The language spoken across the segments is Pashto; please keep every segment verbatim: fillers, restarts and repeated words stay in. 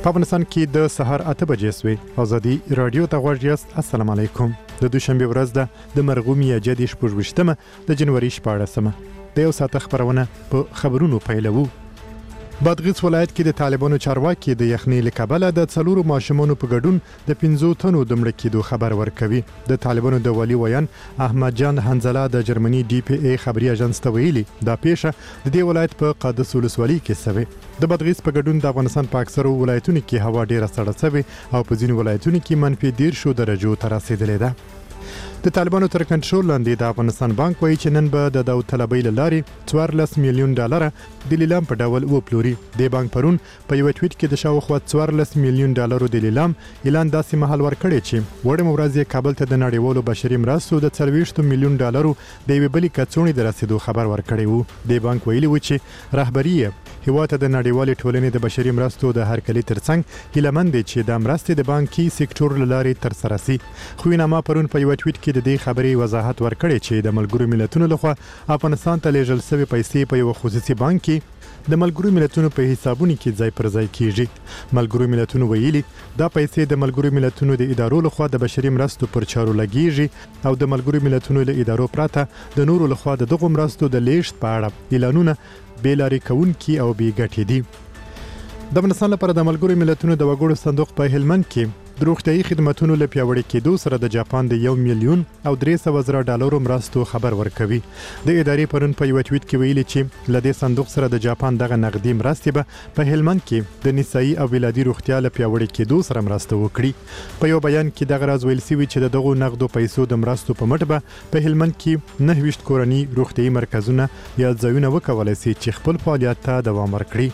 په افغانستان کې د سهار اته بجې سوې. ازادي رادیو ته غوږ یاست. السلام علیکم. د دوشنبه ورځ ده د مرغومي جدي شپږویشتمه د جنوري شپاړسمه. د یو ساعت خبرونه په خبرونو پیلوو. بادغیس ولایت کې د طالبانو چارواکي د یخنۍ له کبله د څلورو ماشومانو په ګډون د پنځو تنو د مړه کېدو خبر ورکوي. د طالبانو د والي ویان احمد جان حنزله د جرمني ډي پی ای خبري اژانس ته ویلي دا پیښه د دې ولایت په قادس ولسوالۍ کې شوې. د بادغیس په ګډون د افغانستان په اکثرو ولایتونو کې هوا ډیره سړه شوې او په ځینو ولایتونو کې منفي دیرشو درجو ته رسیدلې ده. د طالبانو تر کنټرول لاندې د افغانستان بانک وایي چې نن به د داوطلبۍ له لارې څوارلس میلیون ډالر د لیلام په ډول وپلوري. د بانک پرون په یو ټویټ کې د شاوخوا څوارلس میلیون ډالرو د لیلام اعلان داسې مهال ورکړی چې وړم ورځ یې کابل ته د نړیوالو بشري مرستو د څلوېښت میلیون ډالرو د یوې بلې کڅوړې د رسیدو خبر ورکړی وو. د بانک ویلي و چې رهبري هیواد ته د نړیوالې ټولنې د بشري مرستو د هرکلي ترڅنګ هیلهمند دي چې د مرستې د بانکي سکتور له لارې ترسره شي. خو نامه پرون په یو ټویټ کې د دې خبرې وضاحت ورکړی چې د ملګرو ملتونو لخوا افغانستان ته لیږل شوی پیسې په یو خصوصي بانک کې د ملګرو ملتونو په حسابونو کې ځای پر ځای کیږي. ملګرو ملتونو ویلي دا پیسې د ملګرو ملتونو د ادارو لخوا د بشري مرستو پر چارو لګیږي او د ملګرو ملتونو له ادارو پرته د نورو لخوا د دغو مرستو د لیږد په اړه اعلانونه بیلاری کوونکي او بی ګټې دي. د افغانستان لپاره د ملګرو ملتونو د وګړو صندوق په هلمند کې د روغتیايي خدماتو له پیاوړي کېدو سره د جاپان د یو میلیون او درې سوه زره ډالرو مرستو خبر ورکوي. د ادارې پرون په یو ټویټ کې ویلي چې له دې صندوق سره د جاپان دغه نقدي مرستې به په هلمند کې د نسایي او ولادي روغتیا له پیاوړي کېدو سره مرسته وکړي. په یو بیان کې دغه راز ویل شوی چې د دغو نقدو پیسو د مرستو په مټ به په هلمند کې نهه ویشت کورني روغتیايي مرکزونه یا ځایونه وکولای شي چې خپل فعالیت ته دوام ورکړي.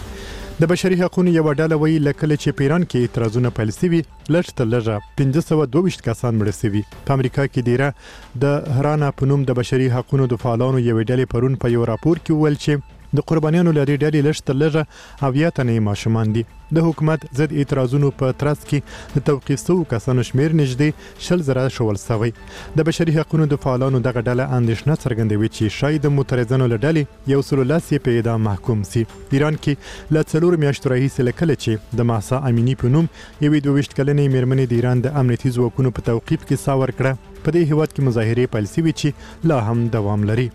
د بشري حقوقو یو ډله وایي لکه چې په ایران کې اعتراضونه پیل شوي لږ تر لږه پنځه سوه دوه ویشت کسان مړه شوي. په امریکا کې دیره د هرانا په نوم د بشري حقوقو د فعالانو یوې ډلې پرون په یو راپور کې وویل چې د قربانیانو لري ډلې لږ تر لږه اویا تنې ماشومان دي. د حکومت ضد اعتراضونو په ترڅ کې د توقیف شوو کسانو شمیر نږدې شل زره شول شوی. د بشري حقوقو د فعالانو دغه ډله اندېښنه څرګندوي چې شاید د معترضانو له ډلې یو سل لس یې په اعدام محکوم شي. ایران کې له څلورو میاشتو راهیسې له کله چې د مهسا امیني په نوم یوې دوه ویشت کلنې مېرمنې د ایران د امنیتي ځواکونو په توقیف کې ساه ورکړه په دې هیواد کې مظاهرې پیل شوي چې لا هم دوام لري.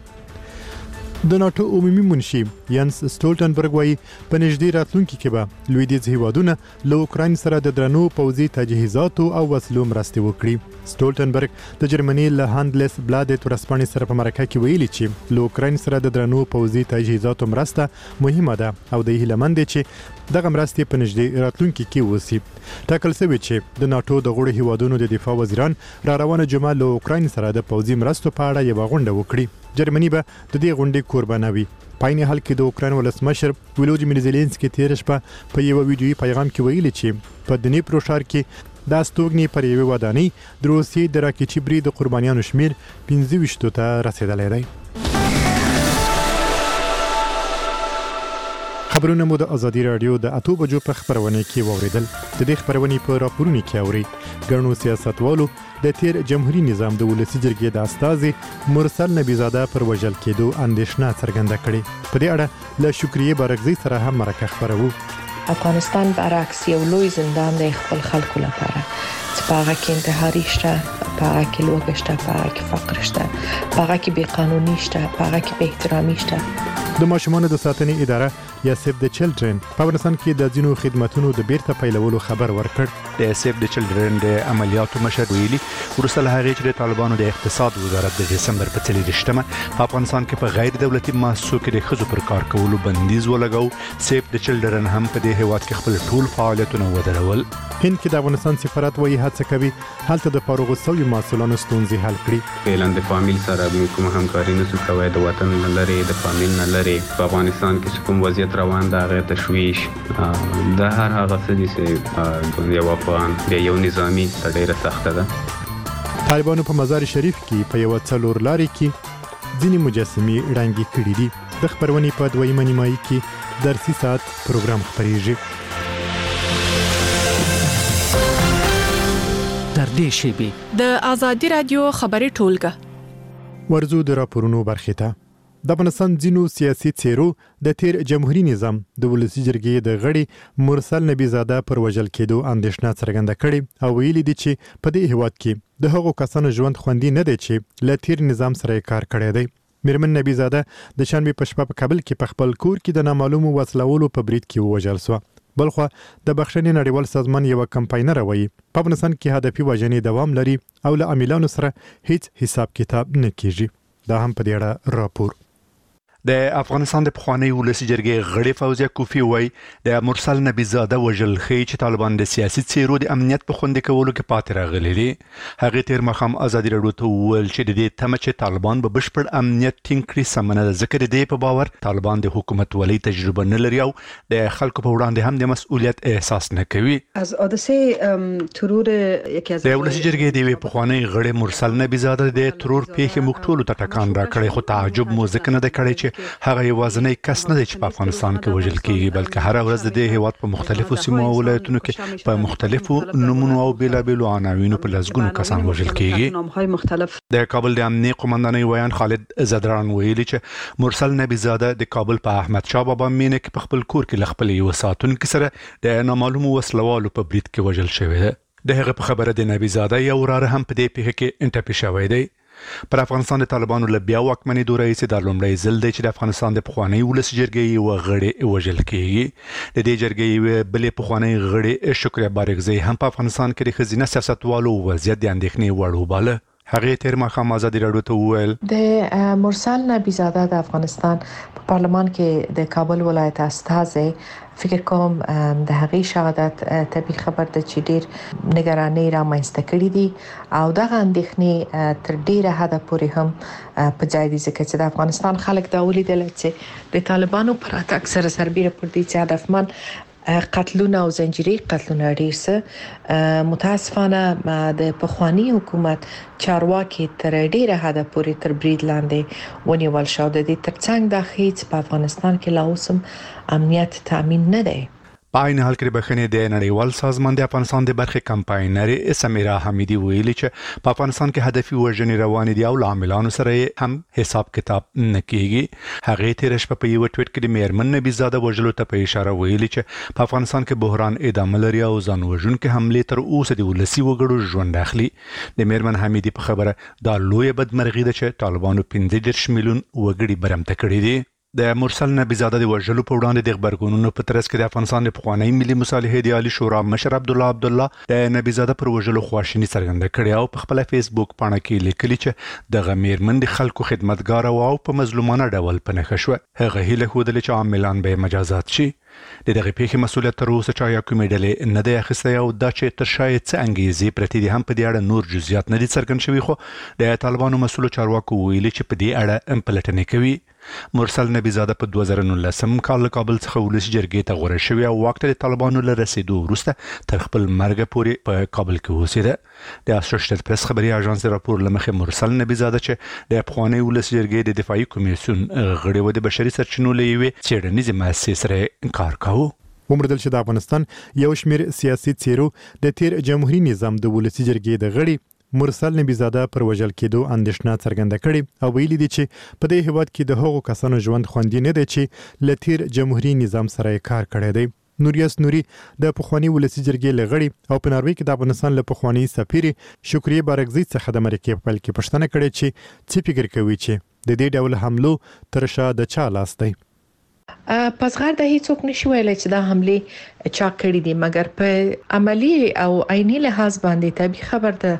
د ناتو عمومي منشي ینس سټولټنبرګ وایي په نږدې راتلونکي کې به لویدیځ هیوادونه له اوکراین سره د درنو پوځي تجهیزاتو او وسلو مرستې وکړي. سټولټنبرګ د جرمني له هاندلس بلادت ورځپاڼې سره په مرکه کې ویلي چې له اوکراین سره د درنو پوځي تجهیزاتو مرسته مهمه ده او د هیلهمند دي چې دغه مرستې په نږدې راتلونکي کې وسی. ټاکل شوی چې د ناتو د غړو هیوادونو د دفاع وزیران را روانه جمعه له اوکراین سره د پوځي مرستو په اړه یوه غونډه وکړي. جرمني به د دې غونډې قربانه وي. په عین حال کې د اوکراین ولسمشر ولودیمیر زيلنسکي تیر شپه په یو ویډیويي پیغام کې ویلي چې په دنیپرو ښار کې د استوګنې پر یوې ودانۍ د روسیې د راکېټي برید د قربانیانو شمیر پنځه ویشتو ته رسیدلی دی. خبرونه مو د ازادي رادیو د اتو بجو په خبرونه کې واوریدل. د دې خبرونې په راپورونو کې اوري ګڼو سیاستوالو د تیر جمهوریت نظام د ولسی جرګې د استازي مرسل نبیزاده پر وژل کېدو اندېښنه څرګنده کړې. په دې اړه له شکریه برګزی سره هم مرکه خبرو. افغانستان برعکس یو لوی زندان دی خپل خلکو لپاره چې په هغه کې انتحاري شته، په هغه کې لوږه شته، په هغه کې فقر شته، په هغه کې بې قانوني شته، په هغه کې بې احترامي شته. د ماشومانو د ساتنې اداره یا سیف د چلډرن په افغانستان کې د ځینو خدماتونو د بیرته پیلولو خبر ورکړ. د سیف د چلډرن د عملیاتو مشر ویلي وروسته له هغې چې د طالبانو د اقتصاد وزارت د دسمبر په څلېرویشتمه په افغانستان کې په غیر دولتي مؤسسو کې د ښځو پر کار کولو بندیز ولګاو، سیف د چلډرن هم په دې هیواد کې خپل ټول فعالیتونه ودرول. هند کې د افغانستان سفارت وایي هڅه کوي هلته د فارغ شویو محصلانو ستونزې حل کړي. اعلان د فامیل سره کوم همکاري نشو کوي، د وطن نه لري، د فامیل نه لري. په افغانستان کې کوم وضعیت روان ده هغه تشویش د هر هغه څه چې یو افغان د یو نظامی ډیره سخته ده. طالبانو په مزار شریف کې په یو څلور لاري کې ځینې مجسمې ړنګې کړې دي. د خبرونې په دویمه نیمایي کې درسي ساعت پروګرام خپریږي. تر دې شیبې د ازادي رادیو خبري ټولګه ورزو د راپورونو برخې ته. د افغانستان ځینو سیاسي څیرو د تیر جمهوریت نظام د ولسی جرګې د غړي مرسل نبی زاده پر وژل کېدو اندېښنه څرګنده کړې او ویلي دي چې په دې هیواد کې د هغو کسانو ژوند خوندي نه دی چې له تیر نظام سره کار کړی دی. میرمن نبی زاده د شنبې په شپه په کابل کې په خپل کور کې د نامعلومو وسلوالو په برید کې ووژل شو. بلخوا د بخښنې نړیوال سازمان یو کمپاینر وایي په افغانستان کې هدفي وژنې دوام لري او له عاملانو سره هیڅ حساب کتاب نه کیږي. دا هم په دې اړه راپور. د افغانستان د پخوانی ولسی جرګې غړي فوزیه کوفی وای د مرسل نبی زاده وژل خي چې طالبان د سیاسي څیرو د امنیت په خوندې کولو کې پاتې راغلي دي. هغه تیر مخام ازادي راډیو ته وویل چې د دې تمه چې طالبان به بشپړ امنیت ټینګ کړي سمنه ذکر دی په باور طالبان د حکومت ولی تجربه نه لري او د خلکو په وړاندې هم د مسؤلیت احساس نه کوي. از حادثه ترور یکی از د ولسی جرګې د پخوانی غړي مرسل نبی زاده د ترور پیښه مکتول ته ټکان راکړي خو تعجب مو ځکه نه کړي چې هغه یوازنی کس نه دی چې په افغانستان کې وژل کیږي بلکې هر ورځ د دې هیواد په مختلفو سیمو او ولایتونو کې په مختلفو نمونو او بیلابیلو عناوینو په لږګونو کسان وژل کیږي. د کابل د امنیه قومندانۍ ویان خالد زدران ویلي چې مرسل نبی زاده د کابل په احمد شاه بابا مینه کې په خپل کور کې خپل یو ساتونکو سره د نامعلومو وسلوالو په برید کې وژل شوی دی. د هغه په خبره د نبی زاده یو وراره هم په دې پیښه کې انټپی شوی دی. پر افغانستان د طالبانو له بیا واکمنۍ دوره یې د لومړی ځل دی چې د افغانستان د پخوانی ولسی جرګې یو غړي وژل کیږي. د دې جرګې بلې پخوانی غړي شکریه بارګزی هم په افغانستان کې د خزینه سیاستوالو وضعیت د اندېښنې وړ وباله. هغه تیر مخام ازادي راډیو ته وویل د مرسل نبی زاده د افغانستان په پارلمان کې د کابل ولایت استازي فکر کوم د هغې شهادت طبي خبر د چې ډیر نگرانۍ رامنځته کړې دي او دغه اندېښنې تر ډیره حده پورې هم په ځای دي ځکه چې د افغانستان خلک دا ولیدل چې د طالبانو پر اتاک سره سربېره پر دې چې هدفمن قتلونه او زنجیري قتلونه ډیر څه متاسفانه د پخوانی حکومت چارواکي تر ډیره حده پورې تر برید لاندې ونیول شو. د دې ترڅنګ د هیڅ په افغانستان کې لا اوسم امنیت تامین نه دی. په عین حال کې بخښنې د نړیوال سازمان د افغانستان د برخې کمپاینر سمیرا حمیدی ویلي چې په افغانستان کې هدفي وژنې روانې دي او عاملانو سره هم حساب کتاب نه کیږي. هغه تیر شپه په یو ټویټ کې د میرمن نبی زاده وژلو ته په اشاره ویلي چې په افغانستان کې بحران ادامه لري او ځان وژونکي حمله تر اوسه د ولسی وګړو ژوند اخلي. د میرمن حمیدی په خبره دا لوی بدمرغي ده چې طالبانو پنځه دېرش میلیون وګړي برمته کړي دي. د مرسل نبی زاده د وژلو په وړاندې د خبرګونونو په ترڅ کې د افغانستان د پخوانی ملي مصالحې د عالی شورا مشر عبد الله عبد الله د نبی زاده پر وژلو خواشینی څرګنده کړې او په خپل فیسبوک پاڼه کې لیکلي چې د غمیرمن د خلکو خدمتګار او په مظلومانه ډول پنهښ شو. هغه هیله خوده چې عاملان به مجازات شي. د دغه پیښې مسؤلیت تر اوسه چا یا کومې ډلې نه دی اخیستی او دا چې تر شاید څه انګیزې پرتې دي هم په دې اړه نور جزئیات نه دي څرګند شوي خو د طالبانو مسؤلو چارواکو ویلي چې په دې اړه پلټنې کوي. مرسل نبی زاده په دوه زره نولسم کال له کابل څخه ولسی جرګې ته غوره شوی او واک ته د طالبانو له رسیدو وروسته تر خپل مرګ پورې په کابل کې اوسېده. د اسوسییټډ پریس خبري اژانس راپور لمخې مرسل نبی زاده چې د پخوانی ولسی جرګې د دفاعي کمیسیون غړی و د بشري سرچینو له یوې څېړنیزې مؤسسې سره انکار کاوه. ومردل چې د افغانستان یو شمیر سیاسي څیرو د تیر جمهوریت نظام د ولسی جرګې د غړي مرسل نبی زاده پر وژل کېدو اندېښنه څرګنده کړې او ویلي دي چې په دې هیواد کې د هغو کسانو ژوند خوندي نه دی چې له تیر جمهوریت نظام سره کار کړی دی. نوریاس نوري د پخوانی ولسی جرګې لغړي او په ناروې کې د افغانستان له پخوانی سفیر شکریه بارګزی څخه د امریکا په پل کې پښتنه کړې چې څه فکر کوي چې د دې ډول حملو تر شا د چا لاس دی. پس غیر د هیڅوک نشي ویلای چې دا حمله چا کړې دي مګر په عملی او عیني لحاظ باندې طبي خبر ده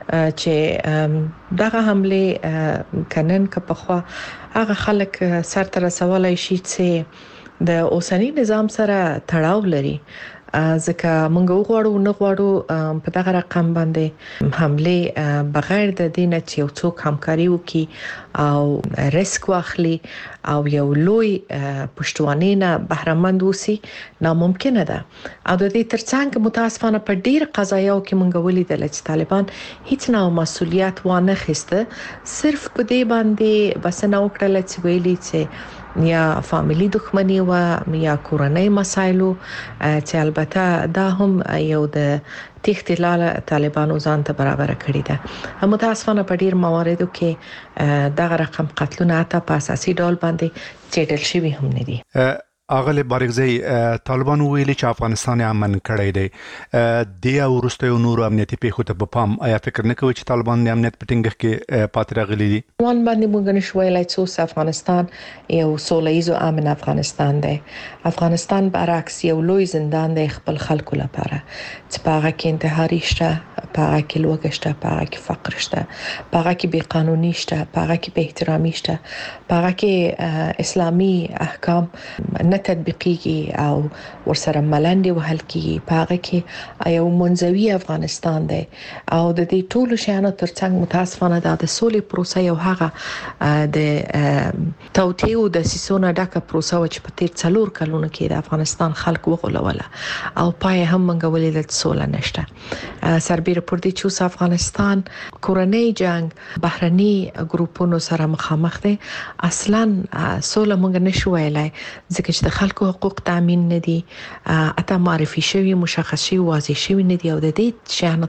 چې دغه حمله کنن که په خوا هغه خلک سر تر سوالای شي چې د اوسنی نظام سره تړاو لري ځکه موږ وغواړو نه غواړو په دغه رقم باندې حمله بغیر د دینه چې یو څوک همکاري وکړي او ریسک واخلي او یو لوی پښتوانې نه بهرمند وسی ناممکن ده. او د دې ترڅنګ متاسفانه په ډیر قضایاو کې موږ ولیدل چې طالبان هیڅ نه مسولیت وانه خسته صرف په دې باندې بس نه وکړل چې ویلي چې یا فامیلی دښمنی و یا کورنۍ مسایلو چې البته دا هم یو د تخت لاله طالبانو ځان ته برابر کړی ده. متاسفانه په ډیر مواردو کې دغه رقم قتلونه اته په اساسي ډول باندې چټل شوی هم نه دي. اغلی بارګزی طالبان ویلي چې افغانستان امن کړی دی د ورسته یو نور امنیتي پیښو ته په پام آیا فکر نه کوي چې طالبان د امنیت په ټینګښت کې پاتې راغلي دي؟ وان باندې موږ نشو ویلای چې افغانستان یو سولهییز او امن افغانستان دی. افغانستان برعکس یو لوی زندان دی خپل خلکو لپاره چې په هغه کې انتحاري شته، په هغه کې لوږه شته، په هغه کې فقر شته، په هغه کې بې قانوني شته، په هغه کې بې احترامي شته، په هغه کې اسلامي احکام نه تطبیقيږي او ورسره ملنډي وهل کیږي. په هغه کې یو منځوي افغانستان دی او د دې ټولو شیانو ترڅنګ متاسفانه د سولې پروسه یو هغه د توطئه او د سیسونه ډکه پروسه و چې په تیر څلور کلونو کې د افغانستان خلک وغولوله او پای هم منګولې د سوله نشته. سربېره پر دې چې افغانستان کورنۍ جنگ بهرني ګروپونو سره مخامخ دی، اصلا سوله مونږ نشو ویلای ځکه چې د خلکو حقوق تامین نه دي، اته معرفي شوی مشخص شوی واضح شوی نه دي او د دې شیانو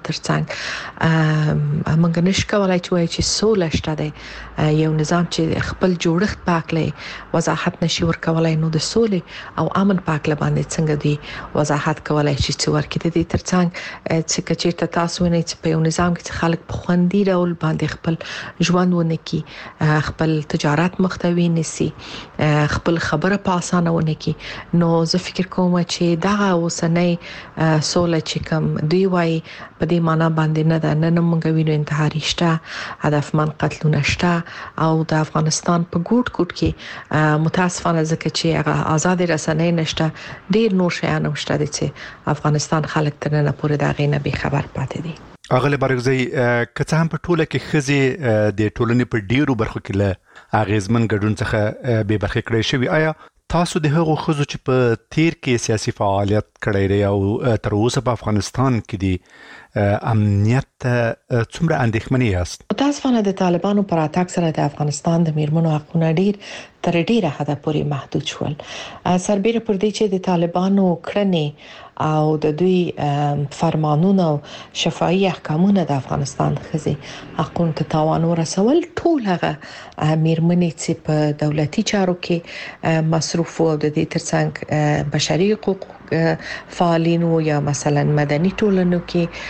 ترڅنګ مونږ نشو کولای چې وایو چې سوله شته دی. یو نظام چې خپل جوړښت پاکلي وضاحت نشي ورکولای، نو د سولې او امن پاکله باندې څنګه دی وضاحت کولای شي چې ورکې د دې ترڅنګ چې کچېرته تاسو نه چې په یو نظام کې خلک په خوندي ډول باندې خپل ژوند ونکي، خپل تجارت مختوي نسی، خپل خبره په اسانه ونکي، نو زه فکر کوم چې دا اوسنۍ سوله چې کوم دی وای په دې معنا باندې نه ده. نن موږ وینو انتحاري شته، هدفمن قتلونه شته او د افغانستان په ګوټ ګوټ کې متاسفانه ځکه چې هغه آزاد رسنۍ نشته، ډیر نور شیان شته چې افغانستان خلک تر نن پورې دا غي نه به خبر پاتې دي. اغلی بارګزی کته هم په ټوله کې خزي د ټولنې په ډیرو برخو کې له اغیزمن ګډون څخه به برخه کړی شوی. آیا تاسو د هغو خزو چې په تیر کې سیاسي فعالیت کړی دی او تر اوسه په افغانستان کې دي امنیت څومره اندېښمنې یاست؟ متاسفانه د طالبانو پر اتاک سره د افغانستان د میرمنو حقونه ډیر تر ډیره حد پورې محدود شول. سربېره پر دې چې د طالبانو کړنې او د دوی فرمانونه او شفاهي احکامونه د افغانستان خزي حقوقو ته تاوان ورسول، ټول هغه میرمنې چې په دولتي چارو کې مصروف او د دې ترڅنګ بشري حقوق فعالینو یا مثلا مدني ټولنو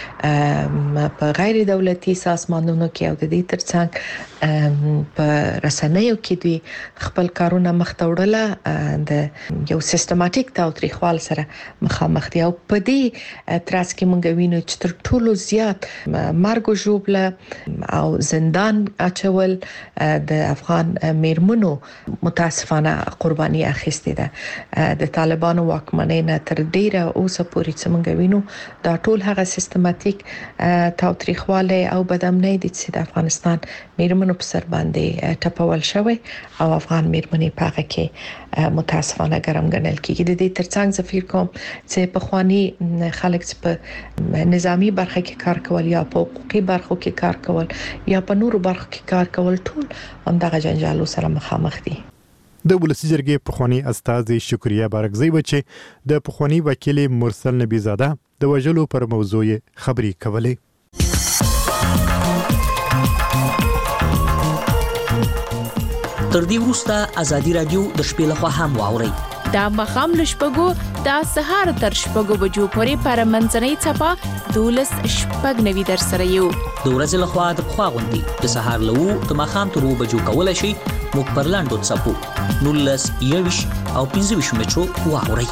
کې په غیر دولتي سازمانونو کې او د دې ترڅنګ په رسنیو کې دوی خپل کارونه مخته وړل د یو سیستماتیک تاوتریخوال سره مخامخ دي. او په دې ترڅ کې مونږ وینو چې تر ټولو زیات مرګ او ژوبله او زندان اچول د افغان میرمنو متاسفانه قرباني اخیستې ده. د طالبانو واکمنۍ نه تر ډیره اوسه پورې چې مونږ وینو دا ټول هغه سیستماتیک تاوتریخواله او بدامنۍ دي چې د افغانستان میرمنو په سر باندې ټپول شوی او افغان میرمنې په هغه کې متاسفانه ګرم ګڼل کیږي. د دې ترڅنګ زه فکر کوم چې په خواني خلک چې په نظامی برخه کې کار کول یا په حقوقي برخو کې کار کول یا په نورو برخو کې کار کول ټول همدغه جنجالو سره مخامخ دي. د ولسی جرګې پخوانی استاذ شکریه بارګزی و چې د پخوانی وکیل مرسل نبی زاده د وجلو پر موضوع خبري کولې. تر دې وروسته ازادي رادیو د شپې لخوا هم واوري. دا مخام لشپګو دا سهار تر شپګو بجو پورې پر منځنۍ چپا دولس شپږ نوي در سره یو. د ورځې لخوا د خوا غوندي د سهار لو د مخام تر بجو کول شي موږ پر لاندو چپو نولس یوش او پنځه ویشت مترو واوري.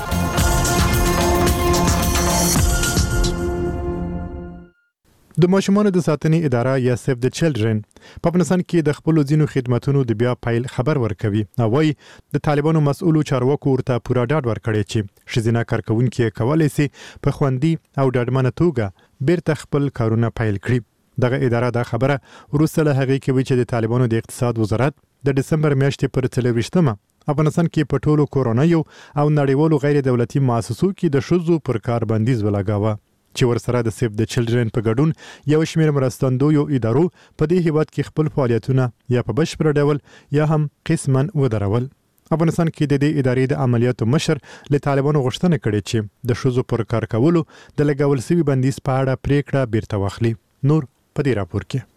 د ماشومانو د ساتنې اداره یا سیف د چلډرن په افغانستان کې د خپل ځینو خدماتو د بیا پایل خبر ورکوي. او وايي د طالبانو مسؤلو چارواکو ورته پورا ډاډ ورکړي چې شزینه کارکونکو کولای شي په خوندي او ډاډمنه توګه بیرته خپل کارونه پایل کړي. دغه اداره دا خبره وروسته له هغې کې چې د طالبانو د اقتصاد وزارت د دسمبر میاشتې پر څلوېښتمه افغانستان کې په ټولو کورونایو او نړیوالو غیر دولتي مؤسسو کې د شذو پر کار بندیز ولګاوه چې ورسره د سیف د چلډرن په ګډون یو شمېر مرستندویو ادارو په دې هیواد کې خپل فعالیتونه یا په بشپړ ډول یا هم قسماً ودرول. افغانستان کې د دې ادارې د عملیاتو مشر له طالبانو غوښتنه کړې چې د شوزو پر کار کولو د لګول شوی بندیز په اړه پریکړه بیرته واخلي. نور په دې راپور کې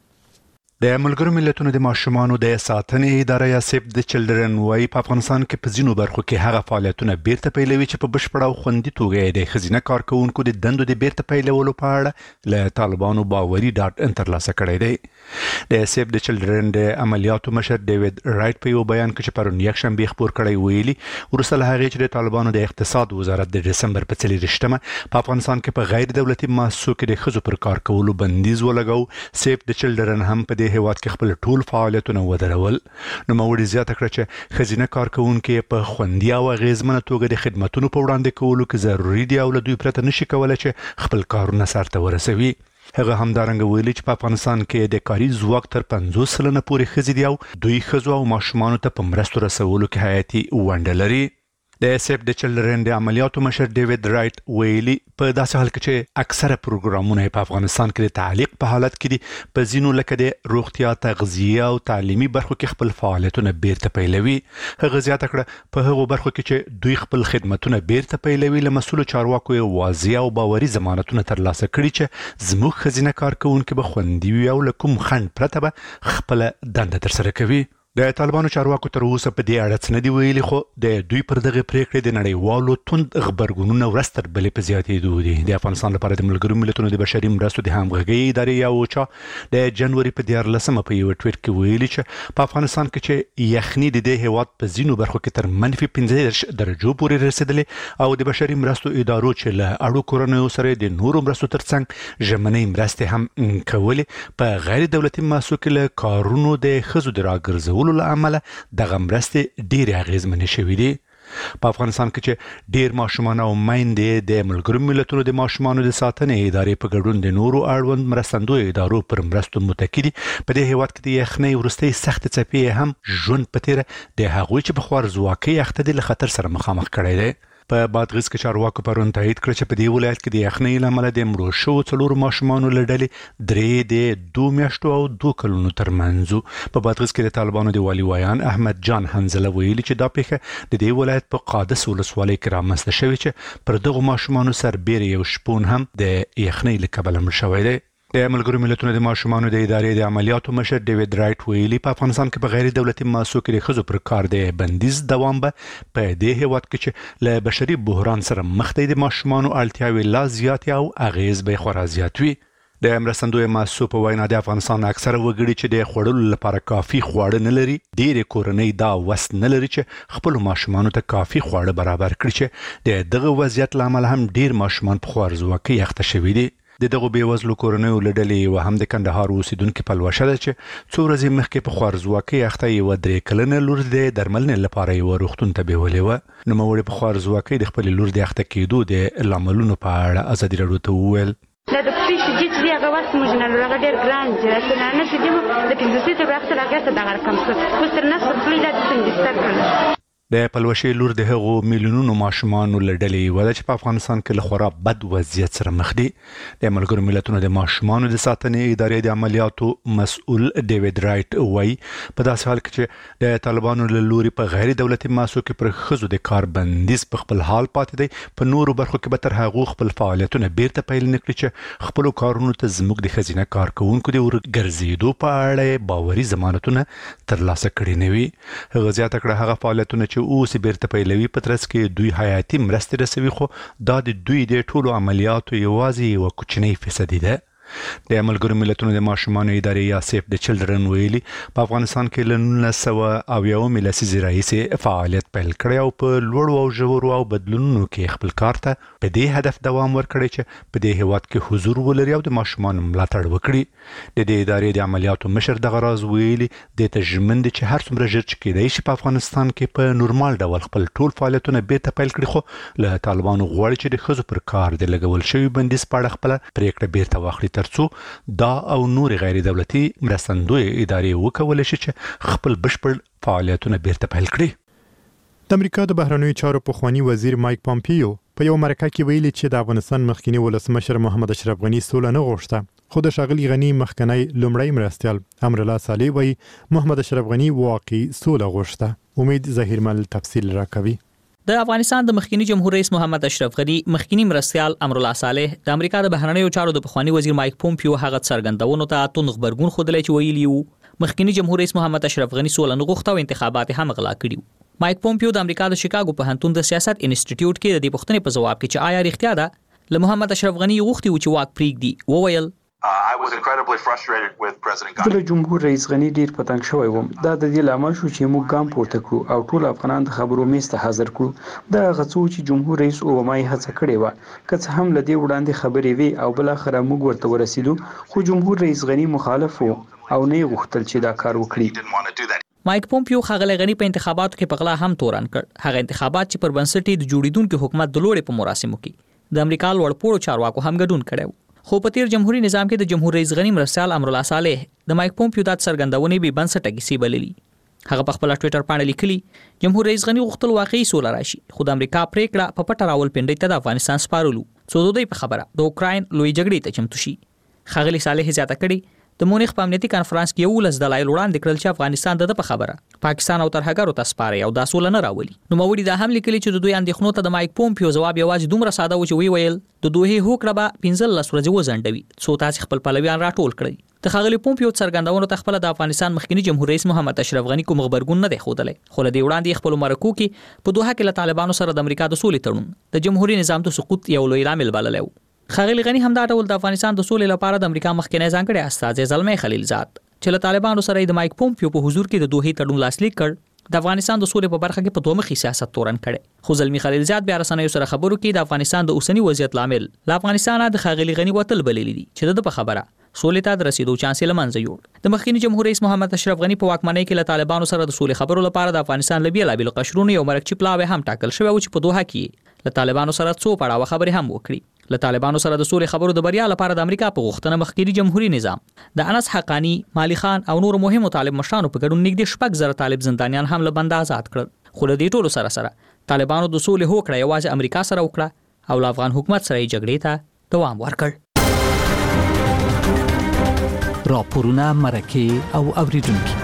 د ملګرو ملتونو د ماشومانو د ساتنې اداره یا سیف د چلډرن وايي په افغانستان کې په ځینو برخو کې هغه فعالیتونه بیرته پیلوي چې په بشپړ او خوندي توګه د خزینه کارکونکو د دندو د بیرته پیلولو په اړه له طالبانو باوري ډاټ ان ترلاسه کړی دی. د سیف د چلډرن د عملیاتو مشر ډیوډ رایټ په یو بیان کې چې پرون یکشنبه خبر کړی ویلي ورسره هغه چې د طالبانو د اقتصاد وزارت د دسمبر په څلورشتمه په افغانستان کې په غیر دولتي مؤسسو کې د خزو پر کار کولو بندیز ولګاو. سیف د چلډرن هم په هیواد کې خپل ټول فعالیتونه ودرول. نو موري زیاته کړ چې خزینه کارکونکو په خوندي او غیزمنه توګه د خدماتو په وړاندې کولو کې ضروري دی او له دوی پرته نشي کولای چې خپل کارونه سرته ورسوي. هغه همدارنګه ویلي چې په افغانستان کې د کاري ځواک تر پنځوس سلنه پورې خزي دي او دوی خزو او ماشومانو ته په مرستو رسولو کې حیاتي ونډه لري. د سیف د چلډرن د عملیاتو مشر ډیوډ رایټ ویلي په داسې حال کې چې اکثره پروګرامونه په افغانستان کې د تعلیق په حالت کې دي په ځینو لکه د روغتیا تغذیه او تعلیمي برخو کې خپل فعالیتونه بیرته پیلوي. هغه زیاته کړه په هغو برخو کې چې دوی خپل خدماتونه بیرته پیلوي له مسؤل چارواکو واضح او باوري ضمانتونه ترلاسه کړي چې زموږ خزینه کارکونکو به خوندي وي او له کوم خنډ پرته به خپل دنده ترسره کوي. د طالبانو چارواکو تر اوسه په دې اړه څه نه دی ویلي خو د دوی پر دغه پریکړې د نړیوالو توند خبرګونونو ورستر بلې په زیاتېدو دي. د افغانستان لپاره د ملګرو ملتونو د بشري مرستو د همغږۍ ادارې یا اوچا د جنوري په دیارلسمه په یو ټویټ کې ویلي چې په افغانستان کې چې یخني د دې هیواد په ځینو برخو کې تر منفي پنځه دېرش درجو پورې رسیدلې او د بشري مرستو ادارو چې له اړو کورنیو سره د نورو مرستو ترڅنګ ژمنۍ مرستې هم کولې په غیر دولتي مؤسسو کې له کارونو د خزو د راګرځولو له امله دغه مرستې ډېرې اغیزمنې شوې دي. په افغانستان کې چې ډېر ماشومان او میندې د ملګرو ملتونو د ماشومانو د ساتنې ادارې په ګډون د نورو اړوند مرستندوی ادارو پر مرستو متکی دي. په دې هیواد کې د یخنۍ وروستۍ سخت څپې هم ژوند په تیره د هغوی چې په خوارځواکۍ اخته دي له خطر سره مخامخ کړی دی. په بادغیس کې چارواکو پرون تایید کړ چې په دې ولایت کې د یخنۍ له امله د مړو شوو څلورو ماشومانو له ډلې درې د دوه میاشتو او دوه کلونو ترمنځ. په بادغیس کې د طالبانو د والي ویان احمد جان حنزله ویلي چې دا پیښه د دې ولایت په قادس ولسوالۍ کې رامنځته شوې چې پر دغو ماشومانو سربېره یو شپون هم د یخنۍ له کبله مړ شوی دی. د ملګرو ملتونو د ماشومانو د ادارې د عملیاتو مشر ډیوډ رایټ ویلي په افغانستان کې په غیر دولتي مؤسسو کې د ښځو پر کار د بندیز دوام به په دې هیواد کې چې له بشري بحران سره مخ دی د ماشومانو اړتیاوې لا زیاتې او اغیز به خورا زیات وي. د مرستندوی مؤسسو په وینا د افغانستان اکثره وګړي چې د خوړلو لپاره کافي خواړه نه لري ډېرې کورنۍ دا وس نه لري چې خپل ماشومانو ته کافي خواړه برابر کړي چې د دغه وضعیت له امله هم ډېر ماشومان په خوارځواکۍ اخته شوي دي. د دغه بیوزلو کورنیو له ډلې و هم د کندهار اوسیدونکو پلوشه ده چې څو ورځې مخکې په خوارځواکۍ اخته یوه درې کلنه لور د درملنې لپاره یوه روغتون ته بیولې وه. نوموړې په خوارځواکۍ د خپلې لور د اخته کېدو د لاملونو په اړه ازادي راډیو ته وویل لا دكتور شديد زي هغه موجنا له غیر ګران چې اصلا نه شدیم د پنځوسي ته راځي هغه ته دغه کم څه وستر نه خپل د څنګه ستر د پلوشي لور د هغو میلیونونو ماشومانو له ډلې وده چې په افغانستان کې له خورا بد وضعیت سره مخ دي. د ملګرو ملتونو د ماشومانو د ساتنې ادارې د عملیاتو مسؤل ډیوډ رایټ وایي په داسې حال کې چې د طالبانو له لوري په غیر دولتي مؤسسو کې پر ښځو د کار بندیز په خپل حال پاتې دی په نورو برخو کې به تر هغو خپل فعالیتونه بیرته پیل نه کړي چې خپلو کارونو ته زموږ د ښځینه کارکوونکو د ورګرځېدو په اړه باوري ضمانتونه ترلاسه کړي نه وي. هغه زیاته کړه هغه فعالیتونه چې اوس بیرته پیلوي په ترڅ کې دوی حیاتي مرستې رسوي خو دا د دوی د ټولو عملیاتو یوازې یوه کوچنۍ فیصدي ده. د ملګرو ملتونو د ماشومانو ادارې یا سیف د چلډرن ویلي په افغانستان کې له نولس سوه اویاومې لسیزې راهیسې فعالیت پیل کړی او په لوړو او ژورو او بدلونونو کې خپل کار ته په دې هدف دوام ورکړی چې په دې هیواد کې حضور ولري او د ماشومانو ملاتړ وکړي. د دې ادارې د عملیاتو مشر دغه راز ویلي د ته ژمن دي چې هر څومره ژر چې کېدای شي په افغانستان کې په نورمال ډول خپل ټول فعالیتونه بیرته پیل کړي خو له طالبانو غواړي چې د ښځو پر کار د لګول شوي بندیز په اړه خپله پرېکړه بیرته واخلي ترڅو دا او نور غیر دولتي مرستندوی ادارې وکولای شي چې خپل بشپړ فعالیتونه بیرته پیل کړي. د امریکا د بهرنیو چارو پخوانی وزیر مایک پامپیو په یو مرکه کې ویلي چې د افغانستان مخکنی ولسمشر محمد اشرف غنی سوله نه غوښته خو د ښاغلي غنی مخکنی لومړی مرستیال امرالله صالح وایي محمد اشرف غنی واقعي سوله غوښته. امید ظهیرمل تفصیل راکوي. د افغانستان د مخکنی جمهور رئیس محمد اشرف غنی مخکنی مرستيال امرالله صالح د امریکا د بهرنیو چارو د پخوانی وزیر مایک پومپیو هغه څرګندونو ته تون خبرګون خوده چې ویلی وو مخکنی جمهور رئیس محمد اشرف غنی سول نه غوښتو انتخابات هم غلا کړیو. مایک پومپیو د امریکا د شیکاګو پوهنتون د سیاست انسټیټیوټ کې د دې پوښتنې په جواب کې چې آیا رښتیا ده له محمد اشرف غنی غوښتي و چې واک پریږدي وویل I was incredibly frustrated with President Ghani. د جمهور رئیس غنی ډیر پتنګ شوی وم. دا د دې لامل شو چې موږ ګام پورته کړو او ټول افغانان د خبرو میز ته حاضر کړو. دا غڅو چې جمهور رئیس اوباما یې هڅه کړې و که څه هم لدی وړاندې خبرې وی او بل اخر موږ ورته ورسېدو خو جمهور رئیس غنی مخالف و او نه غوښتل چې دا کار وکړي. مایک پومپیو خغل غنی په انتخاباتو کې پغلا هم تورن کړ. هغه انتخابات چې پر بنسټ د جوړیدونکو حکومت د لوړې په مراسمو کې د امریکا لوړپوړو چارواکو هم ګډون کړو. خو په تیر جمهوریت نظام کې د جمهور رئیس غنی مرستيال امرالله صالح د مایک پومپیو د څرګندونې به بنسټه کیسې بللي. هغه په خپل ټوئیټر باندې لیکلي جمهور رئیس غنی غوښتل واقعي سوله راشي خو د امریکا پریکړه په پټه راول پنډۍ ته د افغانستان سپارلو څو دوی په خبره د اوکراین لوی جګړې ته چمتو شي. خغلی صالح زیاته کړي د مونیخ په امنیتي کانفرنس کې یو لس دلایل وړاندې کړل چې افغانستان د په خبره پاکستان او ترهګرو ته سپاري او د سول نه راولي. نو موري دا هم لیکلي چې د دوی اندېښنو ته د مایک پومپیو جواب یوازې دومره ساده و چې وی ویل د دوه هوکړه به پنځه لس ورځې وزندوي څو تاسو خپل پلویان راټول کړئ. د خغلی پومپیو څرګندونو ته خپل د افغانستان مخکنی جمهور رئیس محمد اشرف غنی کوم خبرګون نه دی خوده خو لدی وړاندې خپل مرکو کې په دوحه کې له طالبانو سره د امریکا د سولې تړون د جمهوریت نظام د سقوط یو لوی عامل بللی. خغلی غنی هم دا ډول د افغانستان د سولې لپاره د امریکا مخکنی ځانګړي استاد زلمي خلیلزاد چې له طالبانو سره د مایک پومپیو په حضور کې د دوه تړون لاسلیک کړ د افغانستان د سولې په برخه کې په دوه مخي سیاست تورن کړي. خو زلمي خلیلزاد بیا رسنیو سره خبرو کې د افغانستان د اوسنی وضعیت لامل له افغانستان د خغلی غنی وتل بللی دي چې د په خبره سولې ته د رسیدو چانس لمنځه یوړ. د مخکنی جمهور رئیس محمد اشرف غنی په واکمنۍ کې له طالبانو سره د سولې خبرو لپاره د افغانستان لبي لابل قشرونو یو مرکچی پلاوی هم ټاکل شوی و چې په دوحه کې له طالبانو سره څو پړاو خبرې هم وکړي. له طالبانو سره د سولې خبرو د بریا لپاره د امریکا په غوښتنه مخکنی جمهوریت نظام د انس حقانی، مالی خان او نور مهمو طالب مشرانو په ګډون نږدې شپږ زره طالب زندانیان هم له بند آزاد کړل. خو له دې ټولو سره سره طالبانو د سولې هوکړه یوازې امریکا سره وکړه او له افغان حکومت سره یې جګړې ته دوام ورکړ. راپورونه مرکه او اوریدونکو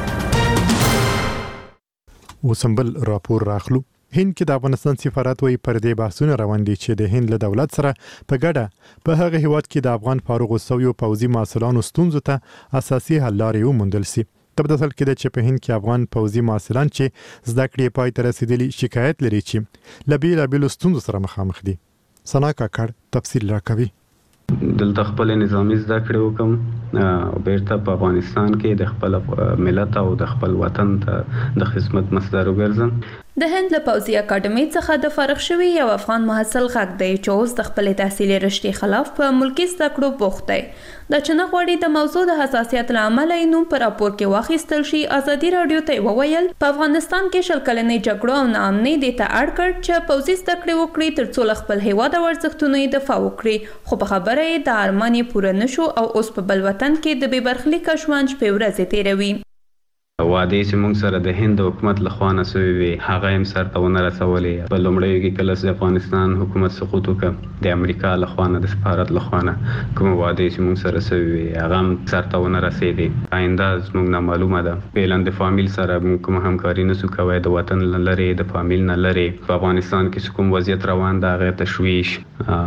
وسمبل راپور راخلو. هند کې د افغانستان سفارت وی پر دې بحثونه روان دي چې د هند له دولت سره په ګډه په هغه هیواد کې د افغان فارغ الصویو پوځي محصلانو ستونزو ته اساسي حل لارې وموندل شي. تبدل کې چې په هند کې افغان پوځي محصلان چې زده کړې پای ته رسیدلي شکایت لري چې لبي لبي ستونزو سره مخامخ دي. سنا کاکړ تفصیل راکوي. دلته خپل نظامی زده کړې وکم او بیرته په افغانستان کې د خپل ملت او د خپل وطن ته د خدمت مصدر وګرځم. د هند له پوځي اکاډمۍ څخه د فارغ شوي یو افغان محصل غږ دی چې اوس د خپل تحصیلي رشتې خلاف په ملکی زده کړو بوخت دی. د چنه غوړي د موضوع د حساسیت لامل یې نوم په راپور کې واخیستل شي. ازادي رادیو ته وویل په افغانستان کې شل کلنې جګړو او ناامنۍ د ته اړ کړ چې پوځي زده کړې وکړي ترڅو خپل هیواد او ارزښتونو یې دفاع وکړي. خو په خبره یې د ارمان یې پوره نشو او اوس په بل وطن کې د بې برخلیک ژوند په ورځې تیروي. وعده چې موږ سره د هند حکومت لخوا نسوي وي هغه هم سره ونه رسولې. په لومړیو کې کله چې افغانستان حکومت سقوط وکړ د امریکا لخوا نه د سفارت لخوا نه کوم وعده چې موږ سره سوي وي هغه هم سره ونه رسېدي. آینده زموږ نه معلومه ده. فعلا د فامیل سره موږ کوم همکاري نسو کوی د وطن لري د فامیل نه لري. په افغانستان کې کوم وضعیت روان ده هغه تشویش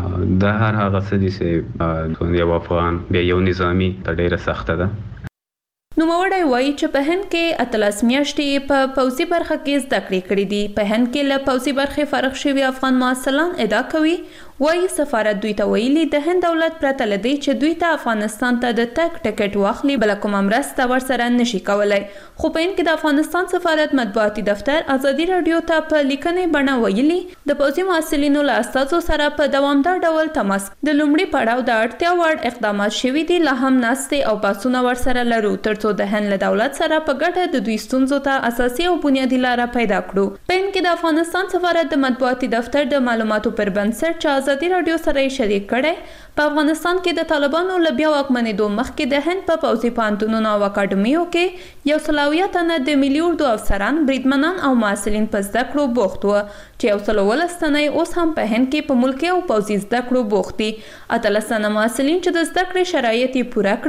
د هر هغه څه چې یو افغان بیا یو نظامی ته ډیره سخته ده. نوموړی وایي چې په هند کې اتلس میاشتې په پوځي برخه کې زده کړې کړې دي. په هند کې له پوځي برخې فارغ شوي افغان محصلان ادعا کوي وایي سفارت دوی ته ویلي د هند دولت پرته له دې چې دوی ته افغانستان ته د تګ ټکټ واخلي بله کومه مرسته ورسره نشي کولی. خو په هند کې د افغانستان سفارت مطبوعاتي دفتر ازادي رادیو ته په لیکنې بڼه ویلي د پوځي محصلینو له استازو سره په دوامدار ډول تماس د لومړي پړاو د اړتیا وړ اقدامات شوي دي. لا هم ناستې او بحثونه ورسره لرو ترڅو د هند له دولت سره په ګډه د دوی ستونزو ته اساسي او بنیادي لاره پیدا کړو. په هند کې د افغانستان سفارت د مطبوعاتي دفتر د معلوماتو پر بنسټ چې ازادي رادیو سره یې شریک کړی په افغانستان کې د طالبانو له بیا واکمنېدو مخکې د هند په پوځي پوهنتونونو او اکاډمیو کې یو سل اویا تنه د ملي اردو افسران، بریدمنان او محصلین په زده کړو بوخت وو چې یو سل اوولس تنه اوس هم په هند کې په ملکي او پوځي زده کړو بوخت دي. اتلس تنه محصلین چې د زده کړې شرایط یې پوره کړل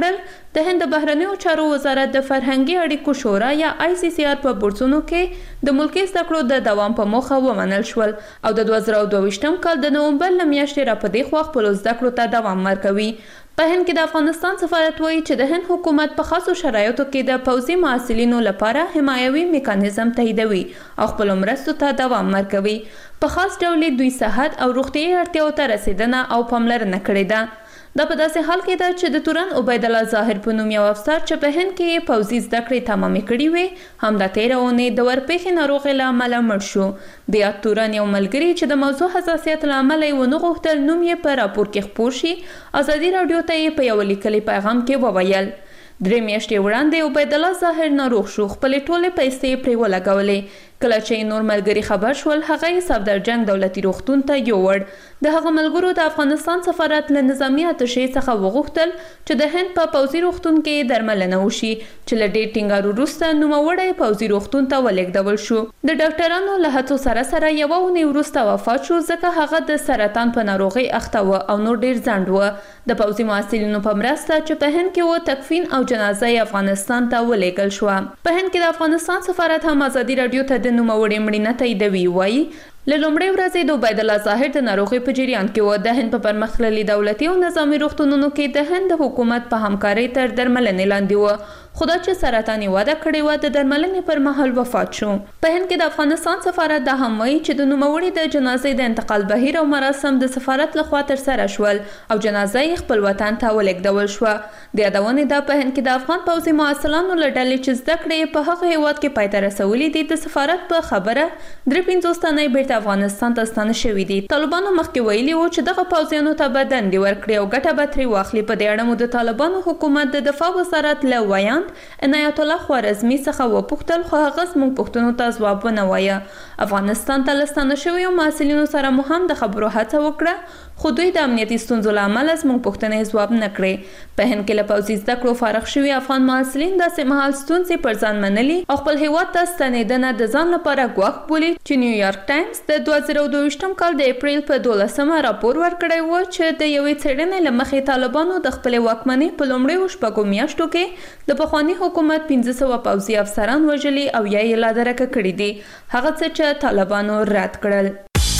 د هند بهرنیو چارو وزارت د فرهنګي اړیکو شورا یا آی سی سی آر په بورسونو کې د ملکي زده کړو د دوام په موخه ومنل شول او د دوه زره دوه ویشتم کال د نومبر له میاشتې راپدې خوا خپلو زده کړو ته دوام ورکوي. په هند کې د افغانستان سفارت وایي چې د هند حکومت په خاصو شرایطو کې د پوځي محصلینو لپاره حمایوي میکانیزم تاییدوي او خپلو مرستو ته دوام ورکوي. په خاص ډول دوی صحت او روغتیايي اړتیاو ته رسیدنه او پاملرنه کړې ده. دا په داسې حال کې ده چې د تورن عبید الله ظاهر په نوم یو افسر چې په هند کې پوځي زده کړې تمامې کړې وې هم د تېره اونۍ د ورپېښې ناروغۍ له امله مړ شو. د یاد تورن یو ملګري چې د موضوع حساسیت له امله یې ونه غوښتل نوم یې په راپور کې خپور شي، ازادي راډیو ته یې په یو لیکلي پیغام کې وویل. درې میاشتې وړاندې عبید الله ظاهر ناروغ شو، خپلې ټولې پیسې پرې ولګولې. کله چې نور ملګري خبر شول هغه یې صفدرجنګ دولتي روغتون ته یووړ. د هغه ملګرو د افغانستان سفارت له نظامي اتشې څخه وغوښتل چې د هند په پوځي روغتون کې درملنه وشي چې له ډېر ټینګار وروسته نوموړی پوځي روغتون ته ولېږدول شو. د ډاکټرانو له هڅو سره سره یوه اونۍ وروسته وفات شو ځکه هغه د سرطان په ناروغۍ اخته و او نور ډېر ځنډ و. د پوځي محصلینو په مرسته چې په هند کې و تکفین او جنازه یې افغانستان ته ولېږل شوه. په هند کې د افغانستان سفارت هم ازادي راډیو ته د نوموړې مړینه تاییدوي. وایي له لومړۍ ورځې د عبید الله ظاهر د ناروغۍ په جریان کې و. د هند په پرمختللي دولتي او نظامي روغتونونو کې د هند د حکومت په همکارۍ تر درملنې لاندې و، خو دا چې سرطان یې وده کړې وه د درملنې پر مهال وفات شو. په هند کې د افغانستان سفارت دا هم وایي چې د نوموړي د جنازې د انتقال بهیر او مراسم د سفارت لخوا ترسره شول او جنازه یې خپل وطن ته ولېږدول شوه. د یادونې ده په هند کې د افغان پوځي محصلانو له ډلې چې زده کړې په هغه هیواد کې پای ته رسولي دي د سفارت په خبره درې پنځوس تنه بیرته افغانستان ته ستانه شوي دي. طالبانو مخکې ویلي وو چې دغه پوځیانو ته به دندې ورکړي او ګټه به ترې واخلي. په دې اړه مو د طالبانو حکومت د دفاع وزارت له ویاند عنایت الله خوارزمي څخه وپوښتل خو هغه زموږ پوښتنو ته ځواب ونه وایه. افغانستان ته له ستانه شویو محصلینو سره مو هم د خبرو هڅه وکړه خو دوی د امنیتي ستونزو له امله زموږ پوښتنې ځواب نه کړې. په هند کې له پوځي زده کړو فارغ شوي افغان محصلین داسې مهال ستونزې پر ځان منلي او خپل هیواد ته ستنېدنه د ځان لپاره ګواښ بولي چې نیویارک ټایمز د دوه زره دوه ویشتم کال د اپریل په دولسمه راپور ورکړی و چې د یوې څېړنې له مخې طالبانو د خپلې واکمنۍ په لومړیو شپږو میاشتو کې د پخواني حکومت پنځه سوه پوځي افسران وژلي او یا یې لا درکه کړي دي، هغه څه چې طالبانو رد کړل.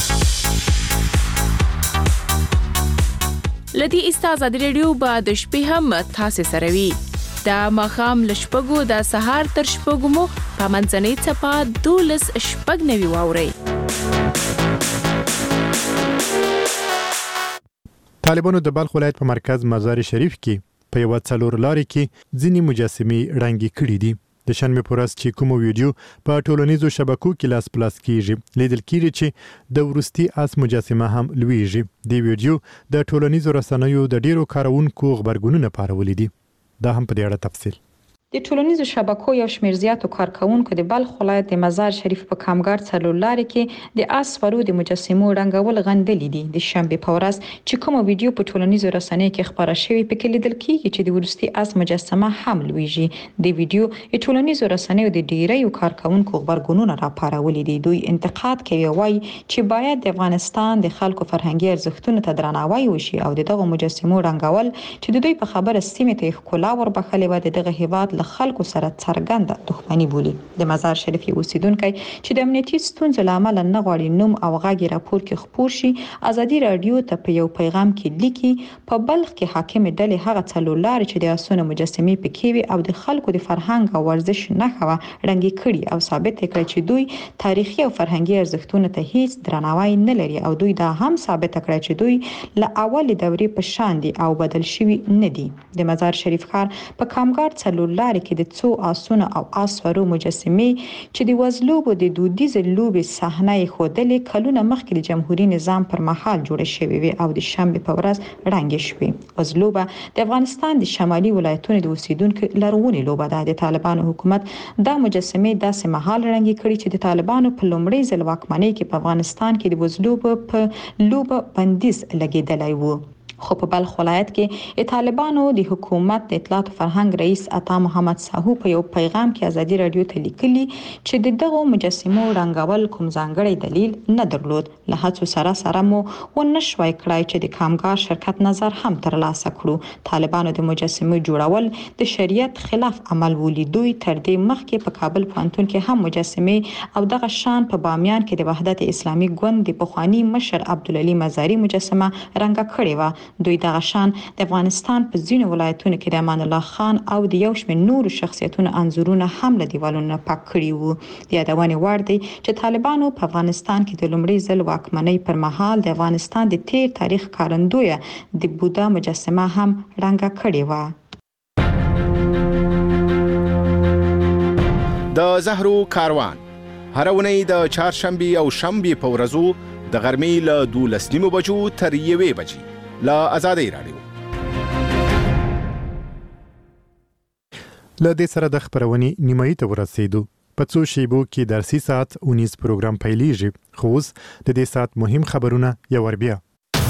لدی استاذ ازادي راډیو به د شپې هم تاسو سره وي. د ماښام له شپږو د سهار تر شپږو مو په منځنۍ څپه دولس شپږ نوي واورئ. طالبانو د بلخ ولایت په مرکز مزار شریف کې په یو څلور لارې کې ځینې مجسمې رنګي کړي دي. د شنبې په ورځ چې کومو ویډیو په ټولنیزو شبکو کې لاس پلاس کیږي لیدل کیږي چې د ورستي اس مجسمه هم لویږي. د ویډیو د ټولنیزو رسنیو د ډیرو کارونکو خبرګونونه پارولې دي. دا هم په دې اړه تفصیل. د ټولنیزو شبکو یو شمېر زیاتو کارکونکو د بلخ ولایت د مزار شریف په کامګار څلور لارې کې د آس سپرو د مجسمو رنګول غندلې دي. د شنبې په ورځ چې کومه ویډیو په ټولنیزو رسنیو کې خپاره شوې پکې لیدل کیږي چې د ورستي آس مجسمه هم لویږي. د ویډیو د ټولنیزو رسنیو د ډیریو کارکونکو خبرګونونه راپارولې دي. دوی انتقاد کوي وایي چې باید د افغانستان د خلکو فرهنګي ارزښتونو ته درناوی وشي او دغه مجسمو رنګول چې د دوی په خبره سیمه ته ښکلا وربخلې و د دغه هیواد له خلکو سره څرګنده دښمني بولي. د مزار شریف یو اوسیدونکی چې د امنیتي ستونزو له امله نه غواړي نوم او غږ راپور کې خپور شي ازادي راډیو ته په یو پیغام کې لیکي په بلخ کې حاکم ډلې هغه څلور لارې چې د اسونو مجسمې پکې وي او د خلکو د فرهنګ او ورزش نښه رنګي کړي او ثابت کړي چې دوی تاریخي او فرهنګي ارزښتونو ته هیڅ درناوی نه لري او دوی دا هم ثابت کړي چې دوی له اول دورې په شان دي او بدل شوي نه دي. د مزار شریف ښار په کامګار څلور لارې کې د څو آسونه او آسورو مجسمې چې د وزلوبو د دودیز لوبې صحنه ښودلې کلونه مخکې د جمهوریت نظام پر مهال جوړه شوې وي او د شنبې په ورځ رنګ شوې. وزلوبه د افغانستان د شمالي ولایتونو د اوسیدونکو لرغونې لوبه ده. د طالبانو حکومت دا مجسمې داسې مهال رنګ کړي چې د طالبانو په لومړي ځل واکمنۍ کې په افغانستان کې د وزلوبو په لوبه بندیز لګیدلی و. خو په بلخ ولایت کې طالبانو د حکومت د اطلاعات فرهنګ رئیس عطا محمد ساهو په یو پیغام کې ازادي رادیو ته لیکلي چې د دغه مجسمو رنګول کوم ځانګړی دلیل نه درلود. له هڅو سره سره مو ونشوي کړای چې د کامګار شرکت نظر هم ترلاسه کړو. طالبانو د مجسمو جوړول د شریعت خلاف عمل ولې. دوی تر دې مخکې په کابل پوهنتون کې هم مجسمه او دغه شان په بامیان کې د وحدت اسلامي ګوند د پخوانی مشر عبدالعلی مزاری مجسمه رنګه کړې و. دوی دغه شان د افغانستان په ځینو ولایتونو کې د امان الله خان او د یو شمېر نورو شخصیتونو انځورونه هم له دیوالونو پاک کړي وو. د یادونې وړ دی چې طالبانو په افغانستان کې د لومړي ځل واکمنۍ پر مهال د افغانستان د تیر تاریخ کارندوی د بودا مجسمه هم رنګه کړې و. د زهرو کاروان هر اونۍ د چهارشنبې او شنبې په ورځو د غرمې له دولس نیمو بجو تر یوې بجې له آزادۍ راډیو. له دې سره د خبرونې نیمایي ته ورسېدو. په څو شیبو کې درسي ساعت اونیز پروګرام پیلېږي، خو اوس د دې ساعت مهم خبرونه یو ور بیا.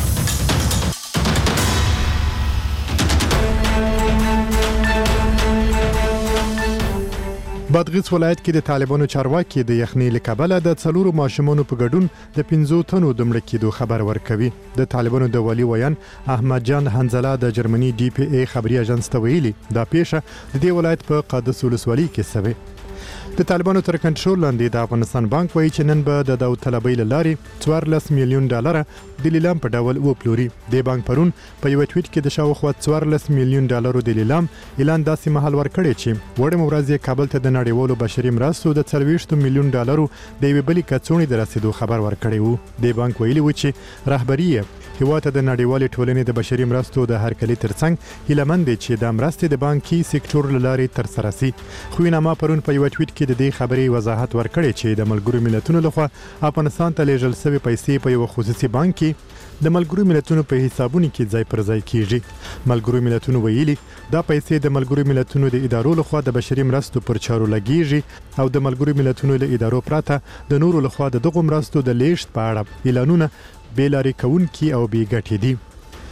بادغیس ولایت کې د طالبانو چارواکي د یخنۍ له کبله د څلورو ماشومانو په ګډون د پنځو تنو د مړه کېدو خبر ورکوي. د طالبانو د والي ویان احمد جان حنزله د جرمني ډي پی ای خبري اژانس ته ویلي دا پیښه د دې ولایت په قادس ولسوالۍ کې شوه. د طالبانو تر کنټرول لاندې د افغانستان بانک وایي چې نن به د داوطلبۍ له لارې څوارلس میلیون ډالر د لیلام په ډول وپلوري. د بانک پرون په یو ټویټ کې د شاوخوا څوارلس میلیون ډالر د لیلام اعلان داسې مهال ورکړی چې وړم ورځ کابل ته د نړیوالو بشري مرستو د څلوېښت میلیون ډالر د یوې بلې کڅوړې د رسیدو خبر ورکړی وو. د بانک ویلي و چې رهبري هیواد ته د نړیوالې ټولنې د بشري مرستو د هرکلي ترڅنګ هیلمن دي چې د مرستې د بانکي سکتور لارې تر سره سي. خو نامه پرون په یو ټویټ کې د دې خبرې وضاحت ورکړی چې د ملګرو ملتونو لخوا افغانستان ته لیږل شوی پیسې په یو خصوصي بانک کې د ملګرو ملتونو په حسابونو کې ځای پر ځای کیږي. ملګرو ملتونو ویلي دا پیسې د ملګرو ملتونو د ادارو لخوا د بشري مرستو پر چارو لګیږي او د ملګرو ملتونو له ادارو پراته د نورو لخوا د دغو مرستو د لیږد په اړه اعلانونه بیلاری کوونکی او بیګټې دي.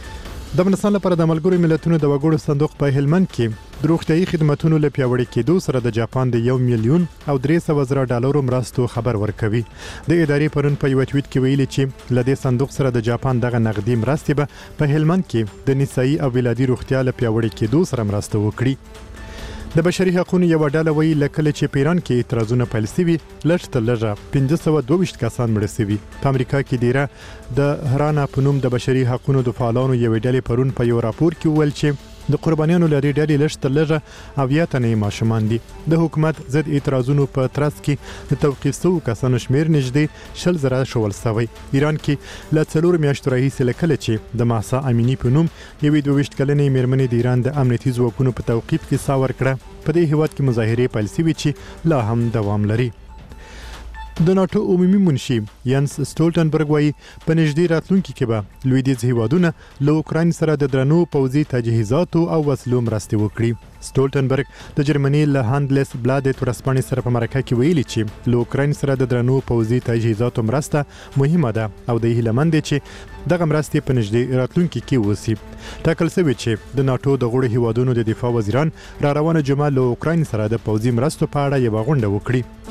د افغانستان لپاره د ملګرو ملتونو د وګړو صندوق په هلمند کې د روغتیايي خدماتو له پیاوړي کېدو سره د جاپان د یو میلیون او درې سوه زره ډالرو مرستو خبر ورکوي. د ادارې پرون په یو ټویټ کې ویلي چې له دې صندوق سره د جاپان دغه نقدي مرستې به په هلمند کې د نسایي او ولادي روغتیا له پیاوړي کېدو سره مرسته وکړي. د بشري حقوقو یو ډله وایي لکه چې په ایران کې اعتراضونه پیل شوي لږ تر لږه پنځه سوه دوه ویشت کسان مړه شوي. په امریکا کې دیره د هرانا په نوم د بشري حقوقو د فعالانو یو ډلې پرون په یو راپور کې وویل چې د قربانیانو لري ډلې لږ تر لږه اویا تنه ماشومان دي. د حکومت ضد اعتراضونو په ترڅ کې د توقیف شوو کسانو شمیر نږدې شل زره شول شوی. ایران کې له څلور میاشتو راهیسې له کله چې د ماسا امینی په نوم یوې دوه ویشت کلنې میرمنې د ایران د امنیتي ځواکونو په توقیف کې سا ورکړه، په دې هیواد کې مظاهرې پیل شوي چې لا هم دوام لري. د ناتو عمومي منشي ینس سټولټنبرګ وایي په نږدې راتلونکي کې به لویدیځ هیوادونه له اوکراین سره د درنو پوځي تجهیزاتو او وسلو مرستې وکړي. سټولټنبرګ د جرمني له هاندلس بلادت ورسپانې سره په مرکه کې ویلي چې له اوکراین سره د درنو پوځي تجهیزاتو مرسته مهمه ده او د هیله مند چې دغه مرستې په نږدې راتلونکي کې وسی. ټاکل شوی چې د ناتو د غړو هیوادونو د دفاع وزیران را روانه جمعه له اوکراین سره د پوځي مرستو په اړه یو غونډه وکړي.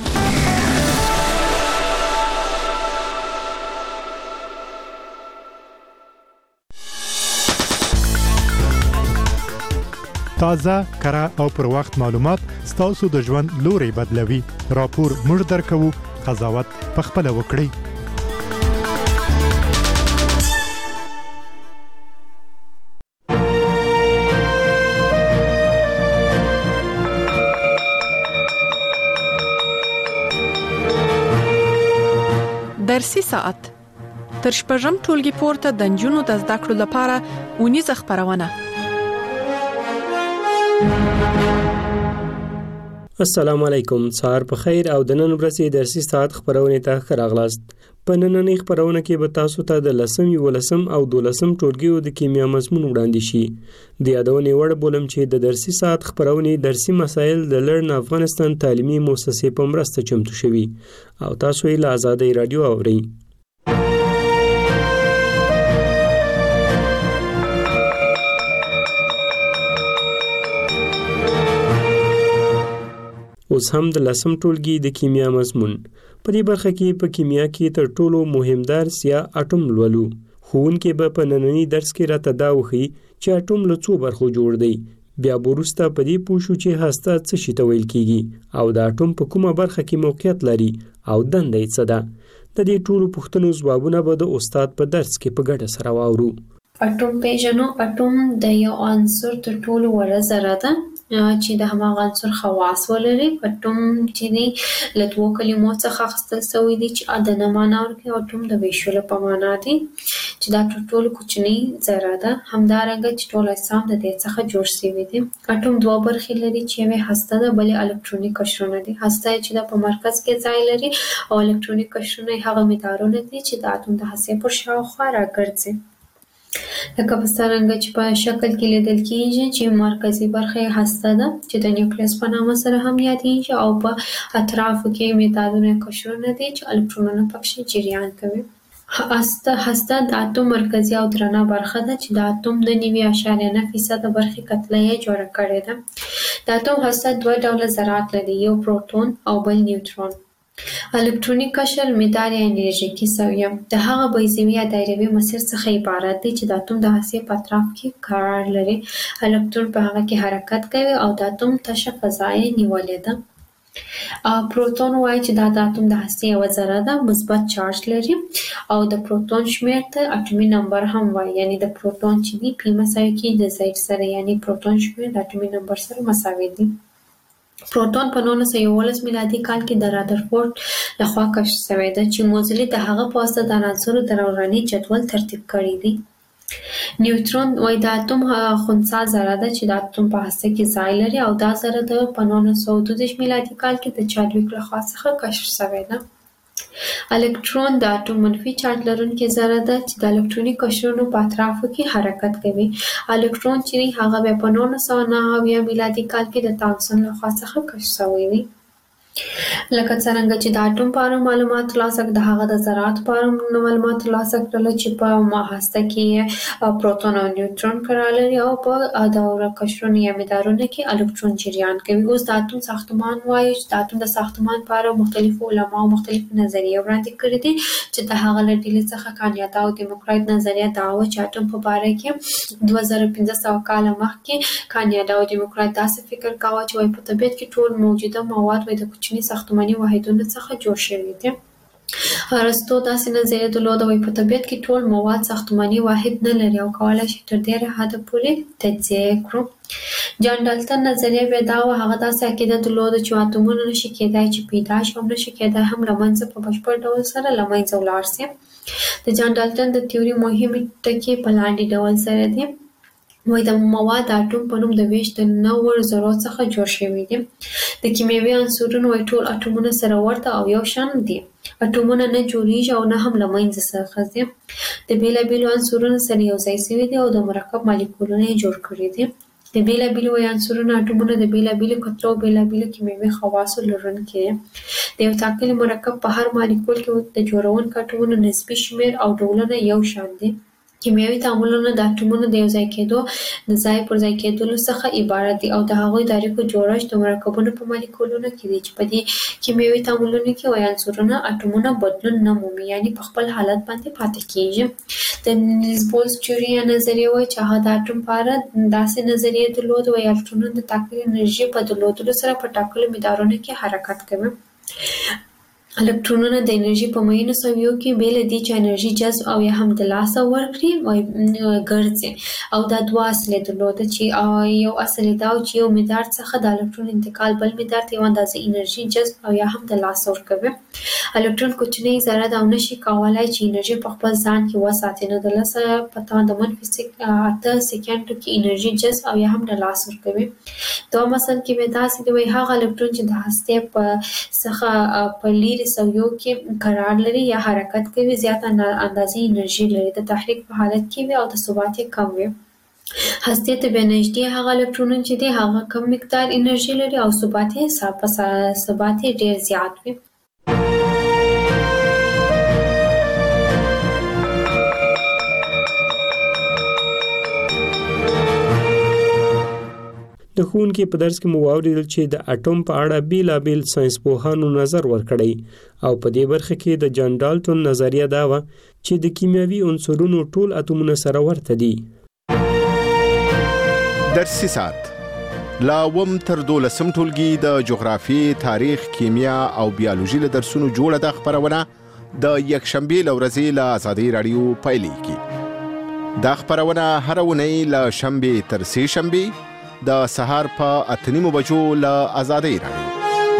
تازه، کره او پر وخت معلومات ستاسو د ژوند لوري بدلوي. راپور موږ درکوو، قضاوت پخپله وکړئ. درسي ساعت تر شپږم ټولګي پورته د نجونو د زده کړو لپاره اونیزه خبرونه. السلام علیکم، سهار په خیر او د نن ورځې درسي ساعت خبرونه ته ښه راغلاست. په نننۍ خبرونه کې به تاسو ته د لسم، یولسم او دولسم ټولګیو د کیمیا مضمون وړاندې شي. د یادونې وړ بولم چې د درسي ساعت خبرونه درسي مسایل د لرن افغانستان تعلیمي مؤسسې په مرسته چمتو شوي او تاسو یې له آزادۍ رادیو اورئ. اوس هم د لسم ټولګي د کیمیا مضمون. په دې برخه کې په کیمیا کې تر ټولو مهم درس یا اټوم لولو. ښوونکی به په نننی درس کې راته دا وښيي چې اټوم له څو برخو جوړ دی. بیا به وروسته په دې پوه شو چې هسته څه شي ته ویل کېږي او د اټوم په کومه برخه کې موقعیت لري او دنده یې څه ده. د دې ټولو پوښتنو ځوابونه به د استاد په درس کې په ګډه سره واورو. اټوم پیژنو. اټوم د یو عنصر تر ټولو وړه ذره ده چې د هماغه عنصر خواص ولري. اټوم چې دی له دوو کلمو څخه اخیستل شوی دی چې د نه معنا ورکوي. اټوم د ویشلو په معنا دی چې دا تر ټولو کوچنۍ ذره ده. همدارنګه چې ټول اجسام د دې څخه جوړ شوي دي. اټوم دوه برخې لري چې یوې هسته ده بلې الکتروني قشرونه دي. هسته چې د په مرکز کې ځای لري او الکتروني قشرونه هغه مدارونه دي چې د اتوم د هستې پر شاوخوا راګرځي. لکه په څرنګه چې په شکل کې لیدل کېږي چې مرکزي برخه یې هسته ده چې د نیوکلیس په نامه سره هم یادېږي او په اطرافو کې مدارونه قشرونه دي چې الکترونونه پکې جریان کوي. هسته هسته د اتوم مرکزي او درنه برخه ده چې د اتوم د نوي اعشاریه نه فیصده برخې کتله یې جوړه کړې ده. د اتوم هسته دوه ډوله ذرات لري، یو پروتون او بل نیوترون. الکتروني قشر مدار یا انرژیکي سویه د هغه بیضوي یا دایروي مسیر څخه عبارت دی چې د اتوم د هستې په اطراف کې قرار لري. الکترون په هغه کې حرکت کوي او د اتوم تشه فضا یې نیولې ده. پروتون وایي چې دا د اتوم د هستې یوه ذره ده، مثبت چارج لري او د پروتون شمیر ته اټومي نمبر هم وایي. یعنی د پروتون چې دی پی مساوي کېږي د زید سره، یعنی پروتون شمیر د اټومي نمبر سره مساوي دی. پروتون په نولس سوه یوولس میلادي کال کې د رادرفورد لخوا کشف شوی ده چې موزلي د هغه په واسطه د عناصرو د دوراني جدول ترتیب کړی دی. نیوترون وایي د اتوم خنثی ذره ده چې د اتوم په هسته کې ځای لري او دا ذره د په نولس سوه دوه دېرش میلادي کال کې د چادویک لخوا څخه کشف شوی ده. الکترون د اټوم منفي چارج لرونکې ذره ده چې د الکتروني قشرونو په اطرافو کې حرکت کوي. الکترون چې دی هغه بیا په نولس سوه نهه اویا میلادي کال کې د تامسون لخوا څخه کشف شوی دی. لکه څرنګه چې د اټوم په اړه معلومات ترلاسه کړل، د هغه د ذراتو په اړه معلومات ترلاسه کړل چې په هسته کې پروتون او نیوترون قرار لري او په دوره قشرونو یا مدارونو کې الکترون جریان کوي. اوس د اټوم ساختمان وایي چې د اټوم د ساختمان په اړه مختلفو علماو مختلفې نظریې وړاندې کړي دي چې د هغه له ډلې څخه کانیاتا او دیموکرایت نظریه دا وه چې اټوم په باره کې دوه زره پنځه سوه کاله مخکې کانیاتا او دیموکرایت داسې فکر کاوه چې وایي په طبیعت کې ټول موجوده مواد وایي د کوچني ساختماني واحدونو څخه جوړ شوي دي. ارسطو داسې نظریه درلوده وایي په طبیعت کې ټول مواد ساختماني واحد نه لري او کولی شي تر ډېره حده پورې تجزیه یې کړو. جان ډالټن نظریه بیا دا وه، هغه داسې عقیده درلوده چې اتومونه نشي کېدای چې پیدا شي او نشي کېدای هم له منځه په بشپړ ډول سره له منځه ولاړ شي. د جان ډالټن د تیوري مهمې ټکي په لاندې ډول سره دي. وایي د مواد د اټوم په نوم د ویش د نوو ذرو څخه جوړ شوي دي. د کیمیاوي عنصرونو وایي ټول اټومونه سره ورته او یو شان دي. اټومونه نه جوړیږي او نه هم له منځه څخه ځي. د بېلابېلو عنصرونو سره یو ځای شوي دي او د مرکب مالیکولونه یې جوړ کړي دي. د بېلابېلو وایي عنصرونو اټومونه د بېلابېلو کتلو او بېلابېلو کیمیاوي خواصو لرونکي دي. د یو ټاکلي مرکب په هر مالیکول کې د جوړونکو اټومونو نسبي شمیر او ډولونه یو شان دي. کیمیاوي تعاملونه د اټومونو د یو ځای کېدو د ځای پر ځای کېدلو څخه عبارت دي او د هغوی د اړیکو جوړښت د مرکبونو په مالیکولونو کې دی چې په دې کیمیاوي تعاملونو کې وایي عنصرونه اټومونه بدلون نه مومي، یعنې په خپل حالت باندې پاتې کېږي. د نیلز بولز تیوري یا نظریه وایي چې هغه د اټوم په اړه داسې نظریه درلوده وایي الکترونونه د ټاکلې انرژي په درلودلو سره په ټاکلو مدارونو کې حرکت کوي. الکترونونه د انرژي په معینو سویو کې بې له دې چې انرژي جذب او یا هم د لاسه ورکړي ګرځي. او دا دوه اصلې درلوده چې یو اصل یې دا و چې یو مدار څخه د الکترون انتقال بل مدار ته یوه اندازه انرژي جذب او یا هم د لاسه ورکوي. الکترون کوچنۍ ذره ده او نشي کولی چې انرژي په خپل ځان کې وساتي، نو د لسه په توان د منفي اته سکنډو کې انرژي جذب او یا هم د لاسه ورکوي. دوه مثل کې بیا داسې دی وایي هغه الکترون چې د هستې په څخه په لیرې سویو کې قرار لري یا حرکت کوي زیاته اندازې انرژي لري، د تحریک په حالت کې وي او د ثبات یې کم وي. هستې ته بیا نږدې هغه الکترونونه چې دی هغه کم مقدار انرژي لري او ثبات یې ثبات یې ډېر زیات وي. د ښوونکي په درس کې مو واوریدل چې د اټوم په اړه بیلابیل ساينس پوهانو نظر ورکړی او په دې برخه کې د جان ډالټون نظریه دا و چې د کیمیاوي عنصرونو ټول اتومونه سره ورته دي. درسي ساعت لا وم تر دولسم ټولګي د جغرافي، تاریخ، کیمیا او بیولوژي له درسونو جوړه د خبرونه د یکشنبه لورځي له آزادۍ رادیو پایلیږي. دا خبرونه هر ونی له شنبه تر سه شنبه د سهار په اتنیمو بجو له آزادۍ رادیو.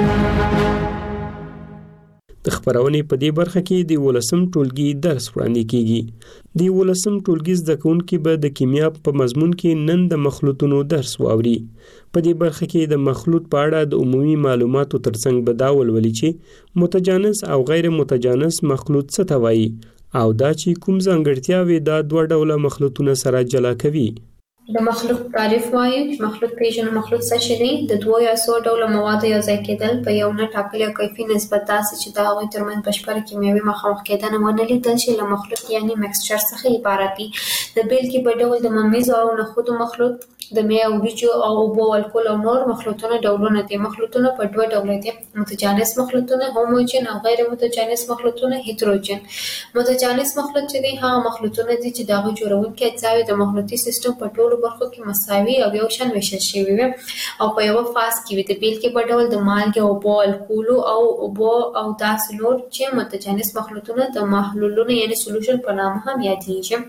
د خبرونې په دې برخه کې د ولسم ټولګي درس وړاندې کیږي. د ولسم ټولګي زده کوونکي به د کیمیا په مضمون کې نن د مخلوطونو درس واوري. په دې برخه کې د مخلوط په اړه د عمومي معلوماتو ترڅنګ به دا ولولي چې متجانس او غیر متجانس مخلوط څه ته وایي او دا چې کوم ځانګړتیاوې دا دوه ډوله مخلوطونه سره جلا کوي. د مخلوط تعریف وایي چې مخلوط پیژنو. مخلوط څه شی دی؟ د دوه یا څو ډوله موادو یو ځای کېدل په یو نه ټاکلي کیفي نسبت داسې چې د هغوی ترمنځ بشپړه کیمیاوي مخامخ کېدنه ونه لیدل شي له مخلوط یعنی مکسچر څخه عبارت دي. د بیلګې په ډول د ممیزو او نخودو مخلوط، د مې او وریجو او اوبو الکول او نور مخلوطونه ډولونه دي. مخلوطونه په دوه ډوله دي: متجانس مخلوطونه هوموجن او غیر متجانس مخلوطونه هیتروجن. متجانس مخلوط چې دي هغه مخلوطونه دي چې د هغوی جوړونکي اجزاوې د مخلوطي سیستم په ټولو برخو کې مساوي او یو شان ویشل شوي وي او په یوه فاز کې وي. د بیلګې په ډول د مالګې، اوبو، الکولو او اوبو او داسې نور چې متجانس مخلوطونه د محلولونو یعنی سولوشن په نامه هم یادېږي.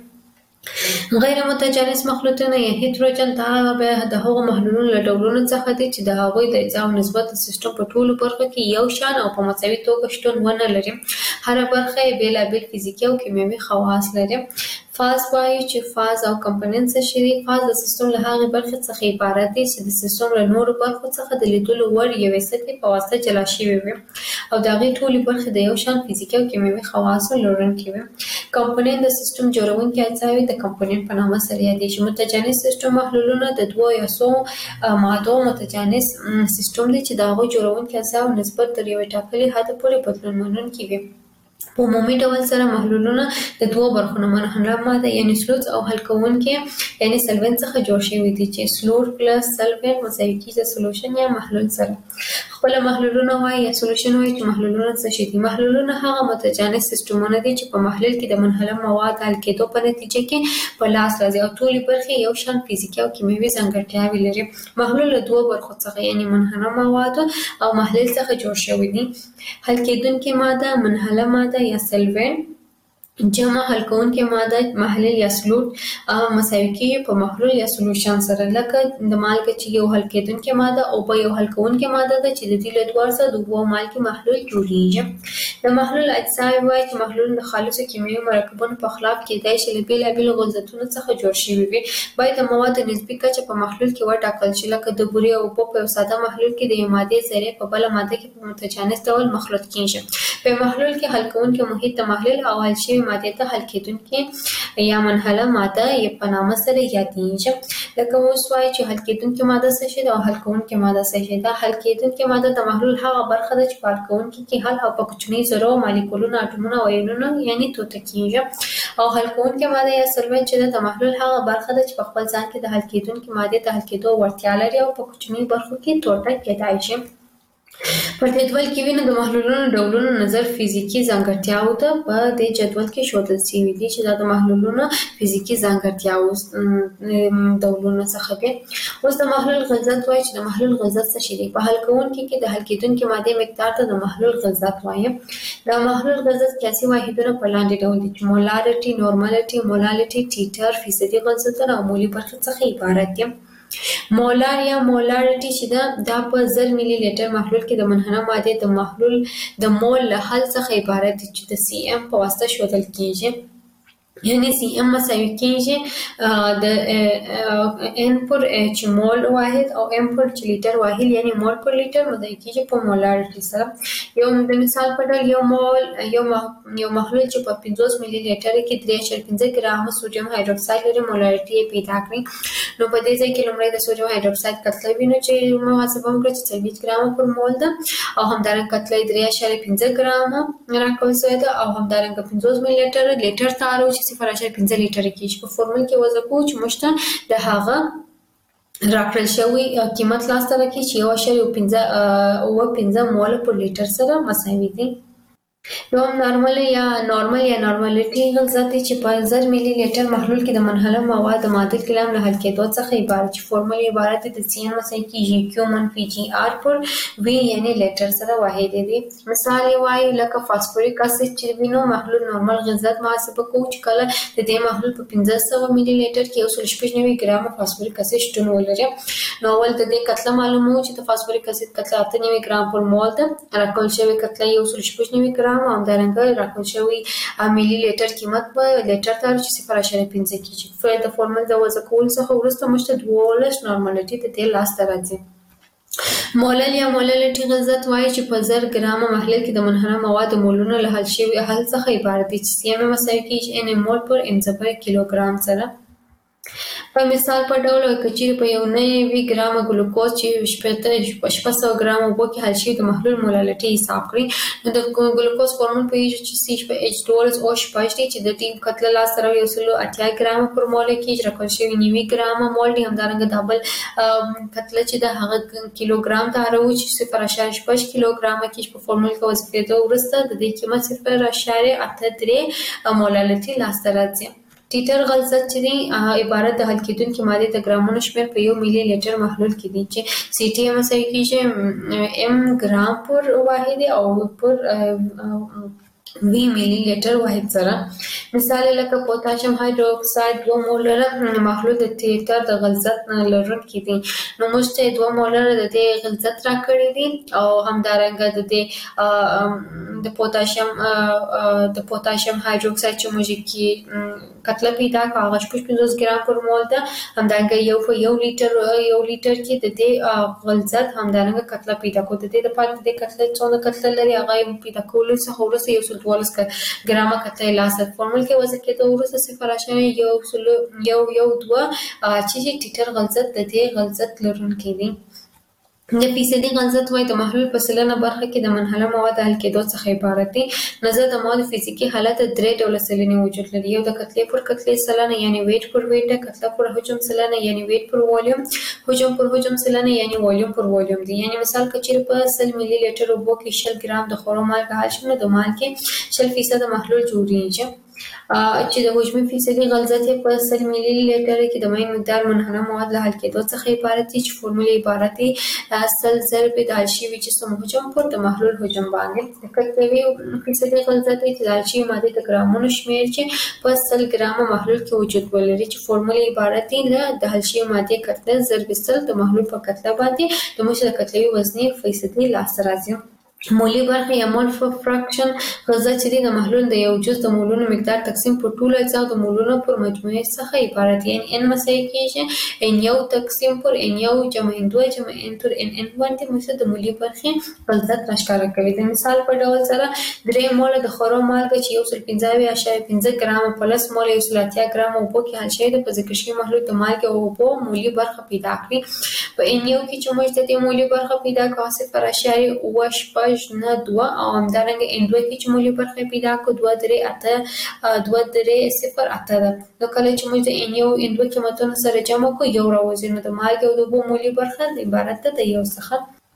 غیر متجانس مخلوطونه یا هیتروجن دا به د هغو محلولونو له ډولونو څخه دي چې د هغوی د اجزاو نسبت د سیستم په ټولو برخو کې یو شان او په مساوي توګه شتون ونه لري. هره برخه یې بېلابېل فزیکي او کیمیاوي خواص لري. فاز وایي چې فاز او کمپوننټ څه شي دي؟ فاز د سیستم له هغې برخې څخه عبارت دی چې د سیستم له نورو برخو څخه د لیدلو وړ یوې سطحې په واسطه جلا شوي وي او د هغې ټولې برخې د یو شان فزیکي او کیمیاوي خواصو لرونکي وي. کمپوننټ د سیستم جوړونکي اجزاوې د کمپوننټ په نامه سره یادېږي. متجانس سیستم محلولونه د دوه یا څو مادو متجانس سیستم دی چې د هغوی جوړونکي اجزاو نسبت تر یوې ټاکلې حده پورې بدلون منونکي وي. په عمومي ډول سره محلولونه د دوه برخو نه منحله ماده یعنی سلوټ او حل کوونکي یعنی سلوینټ څخه جوړ شوي دي چې سلوټ پلس سلوینټ مساوي کیږي د سولوشن یا محلول سره. خپل محلولونه وایي یا سولوشن وایي چې محلولونه څه شي دي؟ محلولونه هغه متجانس سیستمونه دي چې په محلول کې د منحله مواد حل کېدو په نتیجه کې په لاس راځي او ټولې برخې یو شان فزیکي او کیمیاوي ځانګړتیاوې لري. محلول له دوه برخو څخه یعنی منحله مواد او محلول څخه جوړ شوی دي. حل کېدونکې ماده منحله ماده یا سلوینټ جمع حل کوونکې ماده محلول یا سلوټ مساوي کیږي په محلول یا سولوشن سره. لکه د مالګې چې یو حل کېدونکې ماده او په یو حل کوونکې ماده ده چې د دې له دوه څخه د اوبو او مالګې محلول جوړیږي. د محلول اجزاوې وایي چې محلول د خالصو کیمیاوي مرکبونو په خلاف کېدای شي له بېلابېلو غلظتونو څخه جوړ شوي وي. باید د موادو نسبي کچه په محلول کې وټاکل شي. لکه د بورې او اوبو په یو ساده محلول کې د یو مادې ذرې په بله ماده کې په متجانس ډول مخلوط کېږي. په محلول کې حل کوونکي محیط د محلول او حل شوي مادې ته حل کېدونکې یا منحله ماده یې په نامه سره یادېږي. لکه اوس وایي چې حل کېدونکې ماده څه شی ده او حل کوونکې ماده څه شی ده. حل کېدونکې ماده د محلول هغه برخه ده چې په حل کوونکي کې حل او په کوچنۍ ذرو مالیکولونه اټومونه او ایونونه یعنی توته کېږي. او حل کوونکې ماده یا سولوینټ چې ده د محلول هغه برخه ده چې په خپل ځان کې د حل کېدونکې مادې ته حل کېدو وړتیا لري او په کوچنیو برخو کې ټوټه کېدای شي. په جدول کې وینو د محلولونو ډولونو نظر فزیکي ځانګړتیاو ته په دې جدول کې ښودل شوي دي چې دا د محلولونو فزیکي ځانګړتیاو ډولونه څخه دي. اوس د محلول غلظت وایي چې د محلول غلظت څه شی دی؟ په حل کوونکي کې د حل کېدونکې مادې مقدار ته د محلول غلظت وایي. د محلول غلظت قیاسي واحدونه په لاندې ډول دي چې مولارټي، نورمالټي، مولالټي، ټیټر، فیصدي غلظتونه او مولي برخې څخه عبارت دي. مولار یا مولارټي چې ده دا په زر ملي لیټر محلول کې د منحله مادې د محلول د مول له حل څخه عبارت دي چې د سی ام په واسطه ښودل کېږي. یعنی سی ام مساوي کېږي د ان پر اچ مول واحد او ام پر لیټر واحد یعنی مول پر لیټر مساوي کېږي په مولارټي سره. یو د مثال په ډول یو مول یو یو محلول چې په پنځوس ملي لیټر کې درې اعشاریه پنځه ګرامه سوډیم هایدروکساید لري مولارټي یې پیدا کړئ. نو په دې ځای کې لومړی د سوډیم هایدروکساید کتله وینو چې محاسبه وکړه چې څلوېښت ګرامه پر مول ده او همدارنګه کتله یې درې اعشاریه پنځه ګرامه راکول شوې ده او همدارنګه پنځوس ملي لیټر لیټر ته اړوي چې صفر اعشاریه پنځه لیټره کېږي. په فورمول کې وضع کوو چې موږ ته د هغه راکړل شوی قیمت لاسته راکړي چې یو اشاریه پنځه اوه پنځه مول پر لیټر سره مساوي دي. یو نارمل یا نارمل یا نارمالټي غلظت چې په زر ملي لیټر محلول کې د منحله مواد د معادل کلام له حل کېدو څخه عبارت چې فورمول عبارت د سی ان مساوي کیږي کیو منفي جی آر پر وی یعنی لیټر سره واحد دي. مثال یې وایي لکه فاسفوریک اسید چې وینو محلول نارمل غلظت محاسبه کوو چې کله د دې محلول په پنځه سوه ملي لیټر کې یو سل شپږ نوي ګرام فاسفوریک اسید شتون ولري. نو ول د دې کتله معلومو چې د فاسفوریک اسید کتله اته نوي ګرام پر مول ده، راکول شوی کتله یو سل شپږ نوي ګرام او همدارنګه راکول شوی ملي لیټر قیمت په لیټر تر چې صفر اشاریه پنځه کیږي. فعل د فورمول د وضع کول څخه وروسته موږ ته دولس نارمالټي د دې لاسته راځي. مولل یا موللټي غلظت وایي چې په زر ګرام محلول کې د منحله مواد مولونه له حل شوي حل څخه عبارت دي چې سی ام مساوي کیږي ان مول پر ان پر کیلوګرام سره. په مثال په ډول کچیر په یو نوي ګرام ګلوکوز چې شپږ سوه ګرام اوبو کې حل شوي د محلول موللټي حساب کړئ، نو د ګلوکوز فورمول پوهیږو چې سی په ایچ ډول او شپږ دی چې د دې کتله لاس سره یو سل اتیا ګرام پر مول کې راکول شوی نوي ګرام مول دی. همدارنګه د بل کتله چې د هغه کیلوګرام ته راوځي چې صفر اشاریه شپږ کیلوګرام کې په فورمول کې وظیفه ورسته د دې قیمت صفر اشاریه اته درې موللټي لاسته راځي. ټیټر غلظت چې دی عبارت د حل کېدونکي مادې د ګرامونو شمېر په یو ملي لیټر محلول کې دی چې سی ټي مساوي کیږي ام ګرام پر واحد او پر وی ملي لیټر واحد سره. مثال لکه پوتاشیم هایدروکساید دوه مولره محلول د ټیټر د غلظت لرونکي دي، نو موږ ته دوه مولره د دې غلظت راکړي دي او همدارنګه د دې د پوتاشیم د پوتاشیم هایدروکساید چې موږ کې کتله پیدا کړه هغه شپږ پنځوس ګرام پر مول ده. همدارنګه یو په یو لیټر یو لیټر کې د دې غلظت همدارنګه کتله پیدا کړو. د دې لپاره د دې کتله څونه کتله لري هغه پیدا کولو څخه وروسته یو سل دولس ګرامه کتله لاسته فورمول کې وضع کېدو وروسته صفر اشاریه یو سل یو یو دوه چې ټیټر غلظت د دې غلظت لرونکی دی. د فیصدي غلظت وایي د محلول په سلنه برخه کې د منحله مواد حل کېدو څخه عبارت دی. نظر د مواد فزیکي حالت درې ډوله سلنې وجود لري. یو د کتلې پر کتلې سلنه یعنی ویټ پر ویټ ده، کتله پر حجم سلنه یعنی ویټ پر والیوم، حجم پر حجم سلنه یعنی والیوم پر والیوم دی. یعنی مثال کچیر په سل ملي لیټر اوبو کې شل ګرام د خورو مالګه حل شي نو د مالګې شل فیصد محلول جوړیږي. چې د حجمي فیصدي غلظت په سل ملي لیټر کې د مایع مقدار منحله مواد له حل کېدو څخه عبارت دی چې فورمول عبارت دی سل ضرب د حل شوي جسم حجم پر د محلول حجم باندې. د کتلوي فیصدي غلظت دی چې د حل شوي مادې د ګرامونو شمېر چې په سل ګرامه محلول کې وجود ولري چې فورمول عبارت دی د حل شوي مادې کتله ضرب سل د محلول په کتله باندې د موږ د کتلوي وزني فیصدي لاسته راځي. مولی برخه یا مول فراکشن غلظت چې دی د محلول د یو جز د مولونو مقدار تقسیم پر ټولو اجزاو د مولونو پر مجموعې څخه عبارت دی. ان مساوي کیږي ان یو تقسیم پر ان یو جمع ان دوه جمع ان تر ان ان باندې موږ د مولی برخې غلظت راښکاره کوي. د مثال په ډول سره درې موله د خورو مالګه چې یو سل پنځه اویا اشاریه پنځه ګرامه پلس موله یو سل اتیا ګرامه اوبو کې حل شوی د په ذکر شوي محلول د مالګې او اوبو مولی برخه پیدا کړي. په ان یو کې چې موږ د دې مولی برخه پیدا کړو صفر اشاریه اوه شپږ نه دوه او همدارنګه ان دوه کې چې مولی برخه پیدا کړو دوه درې اته دوه درې صفر اته ده. نو کله چې موږ د ان یو ان دوه قیمتونه سره جمع کړو یو راوځي نو د مالګې او د اوبو مولی برخه عبارت ده د یو څخه.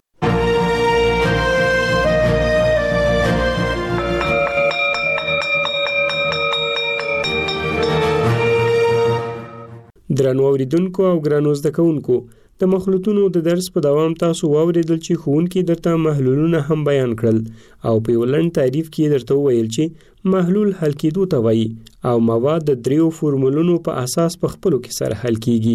درنو اوریدونکو او ګرانو زده کوونکو د مخلوطونو د درس په دوام تاسو واوریدل چې ښوونکي درته محلولونه هم بیان کړل او په یو لنډ تعریف کې درته وویل چې محلول حل کېدو ته وایي او مواد د دریو فورمولونو په اساس په خپلو کې سره حل کیږي.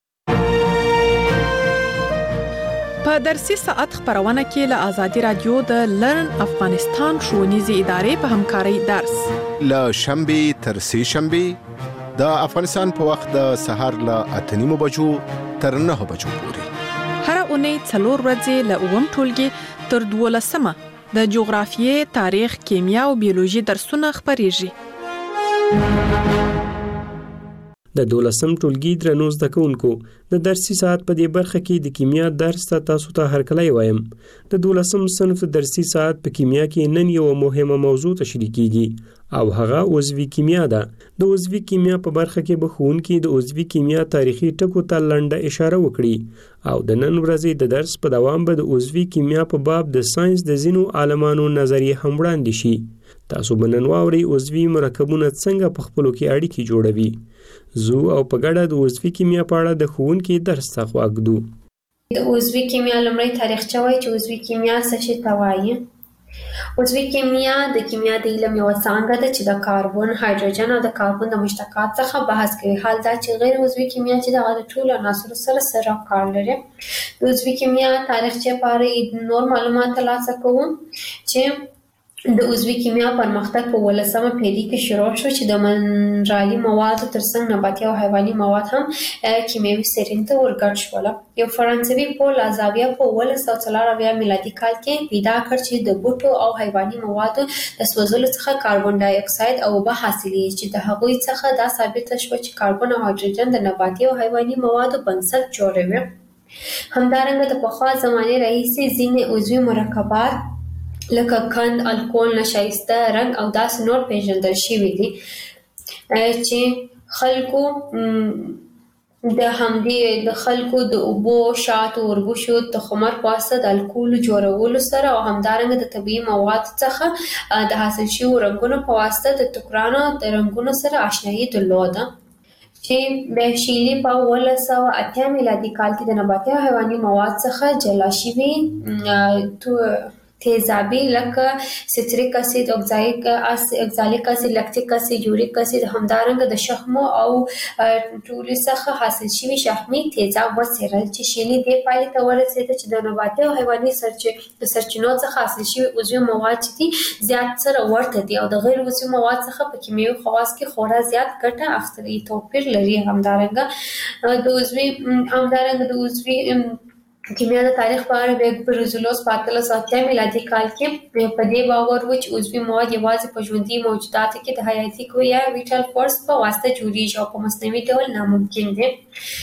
په درسي ساعت خبرونه کې له آزادي رادیو د لرن افغانستان ښوونیزې ادارې په همکارۍ درس له شنبه تر سه شنبه د افغانستان په وخت د سهار له اته نیمو بجو تر نهه بجو پورې هر اونۍ څلور ورځې له اووم ټولګي تر دولسمه د جغرافیې، تاریخ، کیمیا او بیولوژي درسونه خپرېږي. د دولسم ټولګي درنو زده کوونکو د درسي ساعت په دې برخه کې د کیمیا درس ته تاسو ته هرکلی وایم. د دولسم صنف درسي ساعت په کیمیا کې نن یو مهمه موضوع تشریح کیږي او هغه عضوي کیمیا ده. د عضوي کیمیا په برخه کې به ښوونکي د عضوي کیمیا تاریخي ټکو ته لنډه اشاره وکړي او د نن ورځې د درس په دوام به د عضوي کیمیا په باب د ساينس د ځینو عالمانو نظریې هم وړاندې شي. تاسو به نن واورئ عضوي مرکبونه څنګه په خپلو کې اړیکې جوړوي. زو او په ګډه د عضوي کیمیا په اړه د ښوونکي درس ته غوږ دو. د عضوي کیمیا لومړی تاریخچه وایي چې عضوي کیمیا څه شي ته وایي. عضوي کیمیا د کیمیا د علم یوه څانګه ده چې د کاربن، هایدروجن او د کاربن د مشتقات څخه بحث کوي. حال دا چې غیر عضوي کیمیا چې دغه د ټولو عناصرو سره سره کار لري. د عضوي کیمیا تاریخچه په اړه نور معلومات ترلاسه کوو چې د عضوي کیمیا پرمختګ په ولسمه پیړۍ کې شروع شو چې د منرالي موادو ترڅنګ نباتي او حیواني مواد هم کیمیاوي سرین ته ورګډ شول. یو فرانسوي پول ازاویه په اوولس سوه څلور اویا میلادي کال کې پیدا کړ چې د بوټو او حیواني موادو د سوځولو څخه کاربن ډای اکساید او اوبه حاصلېږي چې د هغوی څخه دا ثابته شوه چې کاربن او هایدروجن د نباتي او حیواني موادو بنسټ جوړوي. همدارنګه د پخوا زمانې راهیسې ځینې عضوي مرکبات لکه کند، الکول، نشایسته، رنګ او داسې نور پیژندل شوي دي چې خلکو د همدې د خلکو د اوبو، شاتو، وربشو، تخمر په واسطه د الکول جوړولو سره او همدارنګه د طبیعي موادو څخه د حاصل شویو رنګونو په واسطه د ټوکرانو د رنګونو سره آشنایي درلوده چې د شیلي په اوولس سوه اتیا میلادي کال کې د نباتي او حیواني مواد څخه جلا شوي تیزابي لکه سیتریک اسید، اکزالیک اسید، لکتیک اسید، یوریک اسید، همدارنګه د شحمو او ټولو څخه حاصل شوي شحمي تیزاب وڅېړل چې شیلي دې پایلې ته ورسېده چې د نباتي او حیواني سرچینو څخه حاصل شوي عضوي مواد چې دي زیات سره ورته دي او د غیر عضوي مواد څخه په کیمیاوي خواص کې خورا زیات ګټه اخیستلي توپیر لري. همدارنګه د عضوي همدارنګه د عضوي کیمیا د تاریخ په اړه د برزولوس په اتلس سوه اتیا میلادي کال کې په دې باور و چې عضوي مواد یوازې په ژوندي موجوداتو کې د حیاتي قوې یا ویټال فورس په واسطه جوړیږي او په مصنوعي ډول ناممکن دي.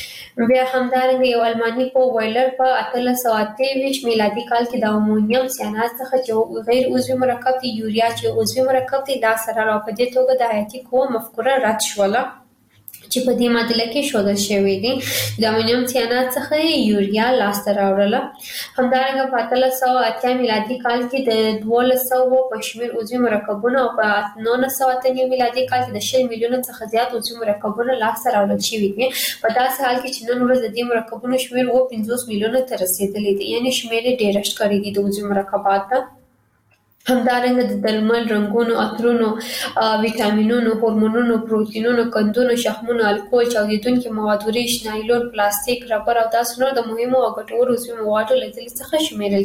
بیا همدارنګه یو الماني پوه ویلر په اتلس سوه اته ویشت میلادي کال کې د امونیم سیانات څخه چې غیر عضوي مرکب دی یوریا چې عضوي مرکب دی لاس سره راو په دې توګه د حیاتي قوې مفکوره رد شوله چې په دې معادله کې ښودل شوي دي. د امونیم سیانات څخه یوریا لاسته راوړله. همدارنګه په اتلس سوه اتیا میلادي کال کې د دولس سوو په شمېر عضوي مرکبونه او په نولس سوه اته نوي میلادي کال کې د شل میلیونو څخه زیات عضوي مرکبونه لاسته راوړل شوي دي. په داسې حال کې چې نن ورځ د دې مرکبونو شمېر اووه پنځوس میلیونو ته رسېدلی دی، یعنې شمېر یې ډېرښت کړی دی د عضوي مرکباتو. همدارنګه د درمل، رنګونو، عطرونو، ویټامینونو، هورمونونو، پروتینونو، قندونو، شحمونو، الکول، چاودیدونکي مواد، وریښ، نایلون، پلاستیک، ربر او داسې نور د مهمو او ګټورو عضوي موادو له ډلې څخه شمیرل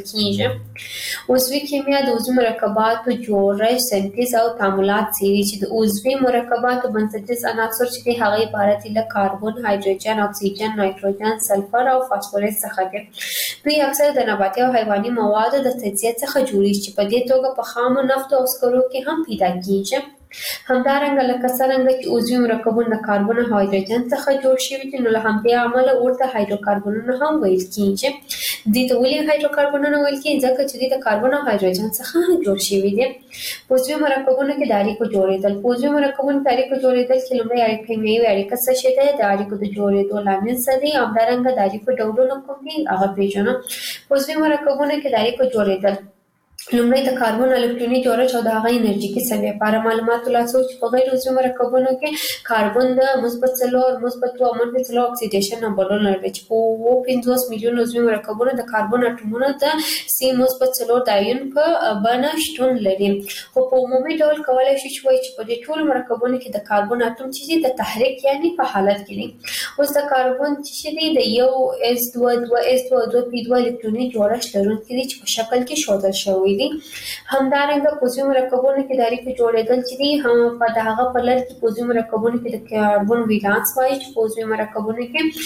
کیږي. عضوي کیمیا د عضوي مرکباتو جوړښت، سنتیز او تعاملات څېړي چې د عضوي مرکباتو بنسټیز عناصر چې دي هغه عبارت دي له کاربن، هایدروجن، اکسیجن، نایتروجن، سلفر او فاسفورس څخه دي. دوی اکثر د نباتي او حیواني موادو د تجزیه څخه جوړیږي چې په دې توګه په خامو نفتو او سکرو کې هم پیدا کیږي. همدارنګه لکه څرنګه چې عضوي مرکبونه د کاربن او هایدروجن څخه جوړ شوي دي نو له همدې امله ورته هایدروکاربنونه هم ویل کیږي. دوی ته ولې هایدروکاربنونه ویل کیږي؟ ځکه چې دوی د کاربن او هایدروجن څخه جوړ شوي دي. په عضوي مرکبونو کې د اړیکو جوړېدل په عضوي مرکبونو کې د اړیکو جوړېدل چې لومړی اړیکه کیمیاوي اړیکه څه شی دی، د اړیکو د جوړېدو لامل څه دی، همدارنګه د اړیکو ډولونه کوم دي هغه پېژنو. په عضوي مرکبونو کې د اړیکو جوړېدل لومړی د کاربن الکتروني جوړښت او د هغه انرژیکي سویې لپاره معلومات ترلاسه وو چې په غیر عضوي مرکبونو کې کاربن د مثبت څلور، مثبت دوه او منفي څلور اکسیډیشن نمبرونه لري چې په اووه پنځوس میلیون عضوي مرکبونو د کاربن اټومونو د سی مثبت څلور د آیون په بڼه شتون لري. خو په عمومي ډول کولی شو چې وایي چې په دې ټولو مرکبونو کې د کاربن اټوم چې د تحریک یعنې په حالت کې دي. اوس د کاربن چې دی د یو اس دوه دوه اس دوه دوه پي دوه الکتروني جوړښت لرونکي دي چې په شکل کې ښودل شوی دي. همدارنګه په عضوي مرکبونو کې د اړیکو جوړېدل چې دي هم په د هغه په لړ کې په عضوي مرکبونو کې د کاربن ویلانس وایي چې په عضوي مرکبونو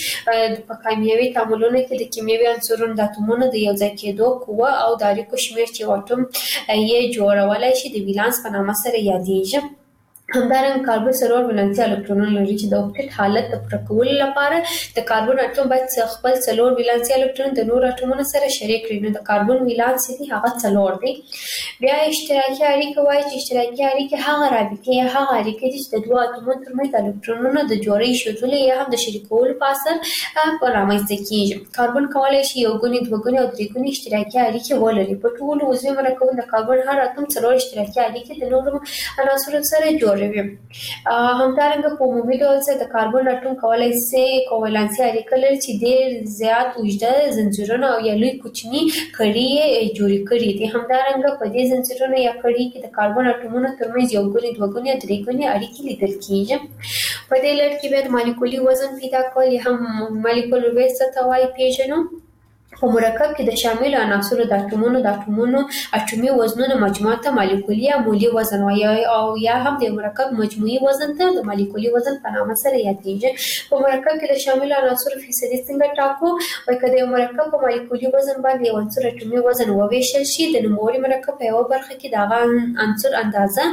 کې په کیمیاوي تعاملونو کې د کیمیاوي عنصرونو د اتومونو د یو ځای کېدو قوه او د اړیکو شمېر چې یو اټوم یې جوړولی شي د ویلانس په نامه سره یادېږي. همدارنګه کاربن سلور ولانسي الکترونونه لري چې د اوکټیت حالت د پوره کولو لپاره د کاربن اټوم باید خپل سلور ولانسي الکترون د نور اټومونو سره شریک کړي. نو د کاربن ولانس دی هغه څلور دی. بیا اشتراکي اړیکه وایي چې اشتراکي اړیکه هغه رابطه یا هغه اړیکه دي چې د دوه اټومونو ترمنځ د الکترونونو د جوړې شدول یا هم د شریکولو په اثر په رامنځته کیږي. کاربن کولای شي یو ګونی دوه ګونی او درې ګونی اشتراکي اړیکې ولري. په ټولو عضوي مرکبونو د کاربن هر اټوم څلور اشتراکي اړیکې د نورو عناصرو سره جوړوي. همدارنګه په عمومي ډول سره د کاربن اټوم کولای شي کوولانسي اړیکه لري چې ډېر زیات اوږده زنجیرونه او یا لوی کوچني کړي جوړ کړي دي. همدارنګه په دې زنجیرونو یا کړي کې د کاربن اټومونو ترمنځ یو ګونی دوه ګونی او درې ګونی اړیکې لیدل کیږي. په دې لړ کې به د مالیکولي وزن پیدا کول یا هم مالیکول ویټ څه ته وایي پیژنو. په مرکب کې د شامل عناصرو د اټومونو د اټومونو اټومي وزنونو مجموعه ته مالیکولي یا مولي وزن وایي او یا هم د مرکب مجموعي وزن ته د مالیکولي وزن په نامه سره یادېږي. په مرکب کې د شامل عناصرو فیصدي څنګه ټاکو؟ وایي که د یو مرکب په مالیکولي وزن باندې یو عنصر اټومي وزن وویشل شي د نوموړي مرکب په یوه برخه کې د هغه عنصر اندازه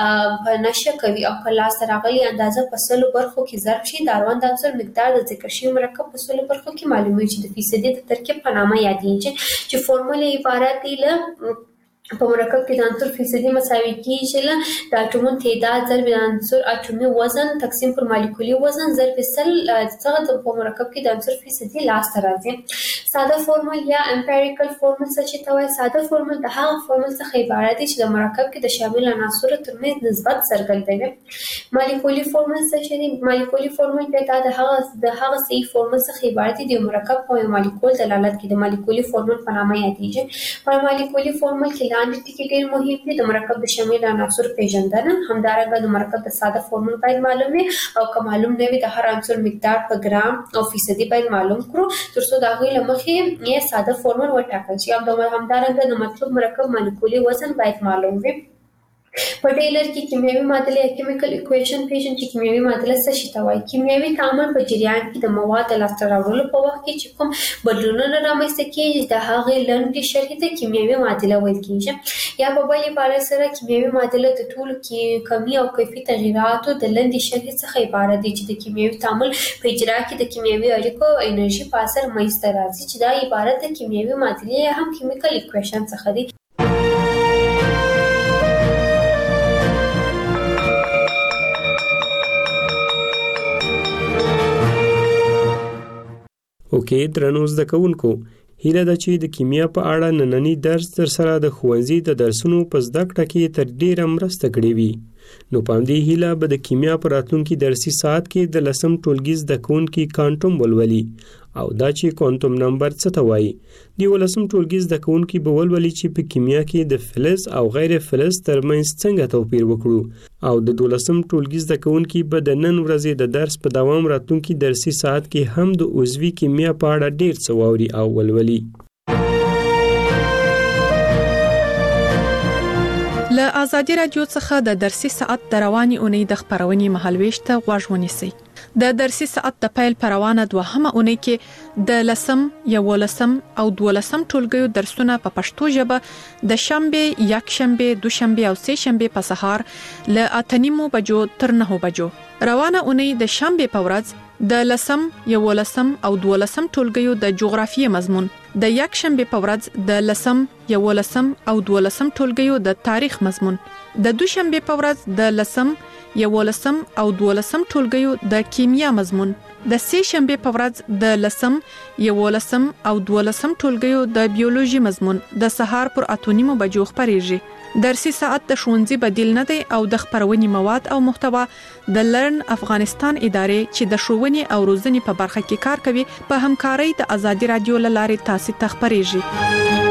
په نښه کوي او که لاسته راغلې اندازه په سلو برخو کې ضرب شي د اړوند عنصر مقدار د ذکر شوي مرکب په سلو برخو کې معلومیږي چې د فیصدي د ترکیب په نامه یادېږي چې فورمول یې عبارت دی له په مرکب کې د عنصر فیصدي مساوي کیږي له د اټومونو تعداد ضرب د عنصر اټومي وزن تقسیم پر مالیکولي وزن ضرب سل څخه په مرکب کې د عنصر فیصدي لاسته راځي. ساده فورمول یا امپیریکل فورمول څه چې ته وایي؟ ساده فورمول د هغه فورمول څخه عبارت دی چې د مرکب کې د شامل عناصرو ترمنځ نسبت څرګندوي. مالیکولي فورمول څه چې دی؟ مالیکولي فورمول بیا د هغه د هغه صحیح فورمول څخه عبارت دی د مرکب په مالیکول دلالت کوي. د مالیکولي فورمول په نامه یادېږي. په مالیکولي فورمول کې لاندې ټکي ډېر مهم دي. د مرکب د شامل عناصرو پیژندنه، همدارنګه د مرکب د ساده فورمول باید معلوم وي او که معلوم نه وي د هر عنصر مقدار په ګرام او فیصدي باید معلوم کړو ترڅو د هغوی له مخې یې ساده فورمول وټاکل شي. همدارنګه د مطلوب مرکب مالیکولي وزن باید معلوم وي. په دې لړ کې کیمیاوي معادله یا کیمیکل ایکویشن پیژنئ چې کیمیاوي معادله څه شي ته وایي. کیمیاوي تعامل په جریان کې د مواد د لاسته راوړلو په وخت کې چې کوم بدلونونه رامنځته کېږي د هغې لنډې شرحې ته کیمیاوي معادله ویل کېږي. یا په بل عبارت سره کیمیاوي معادله د ټولو کمي او کیفي تغییراتو د لنډې شرحې څخه عبارت دی چې د کیمیاوي تعامل په اجرا کې د کیمیاوي اړیکو او انرژي په اثر منځته راځي چې دا عبارت د کیمیاوي معادلې یا هم کیمیکل ایکویشن څخه دی. اوکې درنو زده کوونکو، هیله ده چې د کیمیا په اړه نننی درس در سره د ښوونځي د درسونو په زده کړه کې تر ډیره مرسته کړې وي. نو په همدې هیله به د کیمیا په راتلونکي درسي ساعت کې د لسم ټولګي زده کوونکي کوانټم ولولي او دا چې کوانټم نمبر څه ته وایي. د یولسم ټولګي زده کوونکي به ولولي چې په کیمیا کې د فلز او غیر فلز ترمنځ څنګه توپیر وکړو او د دولسم ټولګي زده کوونکي به د نن ورځې د درس په دوام راتلونکي درسي ساعت کې هم د عضوي کیمیا په اړه ډیر څه واوري او ولولي. له آزادي رادیو څخه د درسي ساعت د رواني اونۍ د خبرونې مهالويش ته غوږ ونیسئ. د درسي ساعت د پیل پروانه دوهمه اونۍ کې د لسم، یولسم او دولسم ټولګیو درسونه په پښتو ژبه د شنبه، یکشنبه، دوشنبه او سه شنبه په سهار له اته نیمو بجو تر نهو بجو. روانه اونۍ د شنبه په ورځ د لسم، یولسم او دولسم ټولګیو د جغرافیې مضمون، د یکشنبه په ورځ د لسم، یولسم او دولسم ټولګیو د تاریخ مضمون، د دوشنبه په ورځ د لسم، یولسم او دولسم ټولګیو د کیمیا مضمون، د سه شنبه په ورځ د لسم، یولسم او دولسم ټولګیو د بیولوژي مضمون د سهار پر اته نیمو بجو خبرېږي. درسي ساعت د ښوونځي بدیل نه دی او د خبرونې مواد او محتوا د لرن افغانستان ادارې چې د ښوونې او روزنې په برخه کې کار کوي په همکارۍ د آزادي رادیو له لارې تاسو ته خبرېږي.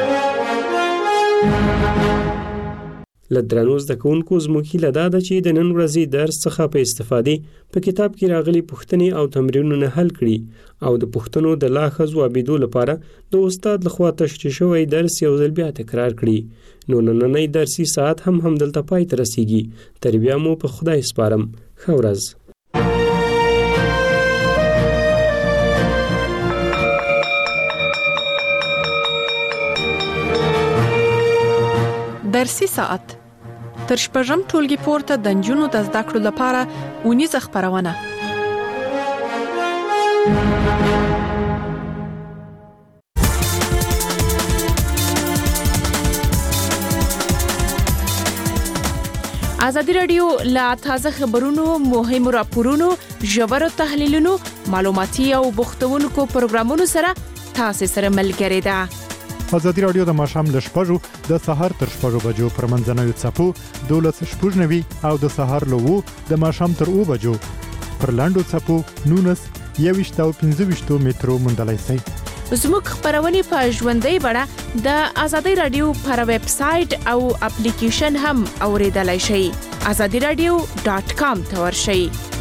لدرانو زده کوونکو زموږ هیله دا ده چې د نن ورځې درس څخه په استفادې په کتاب کې راغلي پوښتنې او تمرینونه حل کړي او د پوښتنو د لا ښه ځوابېدو لپاره د استاد لخوا تشریح شوی درس یو ځل بیا تکرار کړي. نو نننی درسي ساعت هم همدلته پای ته رسیږي. تر بیا مو په خدای سپارم. ښه ورځ. درسي ساعت تر شپږم ټولګي پورته د نجونو د زده کړو لپاره اونیزه خبرونه. ازادي رادیو لا تازه خبرونو، مهمو راپورونو، ژورو تحلیلونو، معلوماتي او بوختونکو پروګرامونو سره تاسو سره ملګری ده. ازادي رادیو د ماښام ل شپږو د سهار تر شپږو بجو پر منځنوي څپو دولس شپږ نوي او د سهار له وو د ماښام تر اوو بجو پر لاندو څپو نونس یويشت او پنځه ویشت مترو مندلای سي. زموږ خبرونه په ژوندۍ بڼه د ازادي رادیو پر ویب سټ او اپلیکیشن هم اوریدلای شئ. azadi radio dot com ته ورشئ.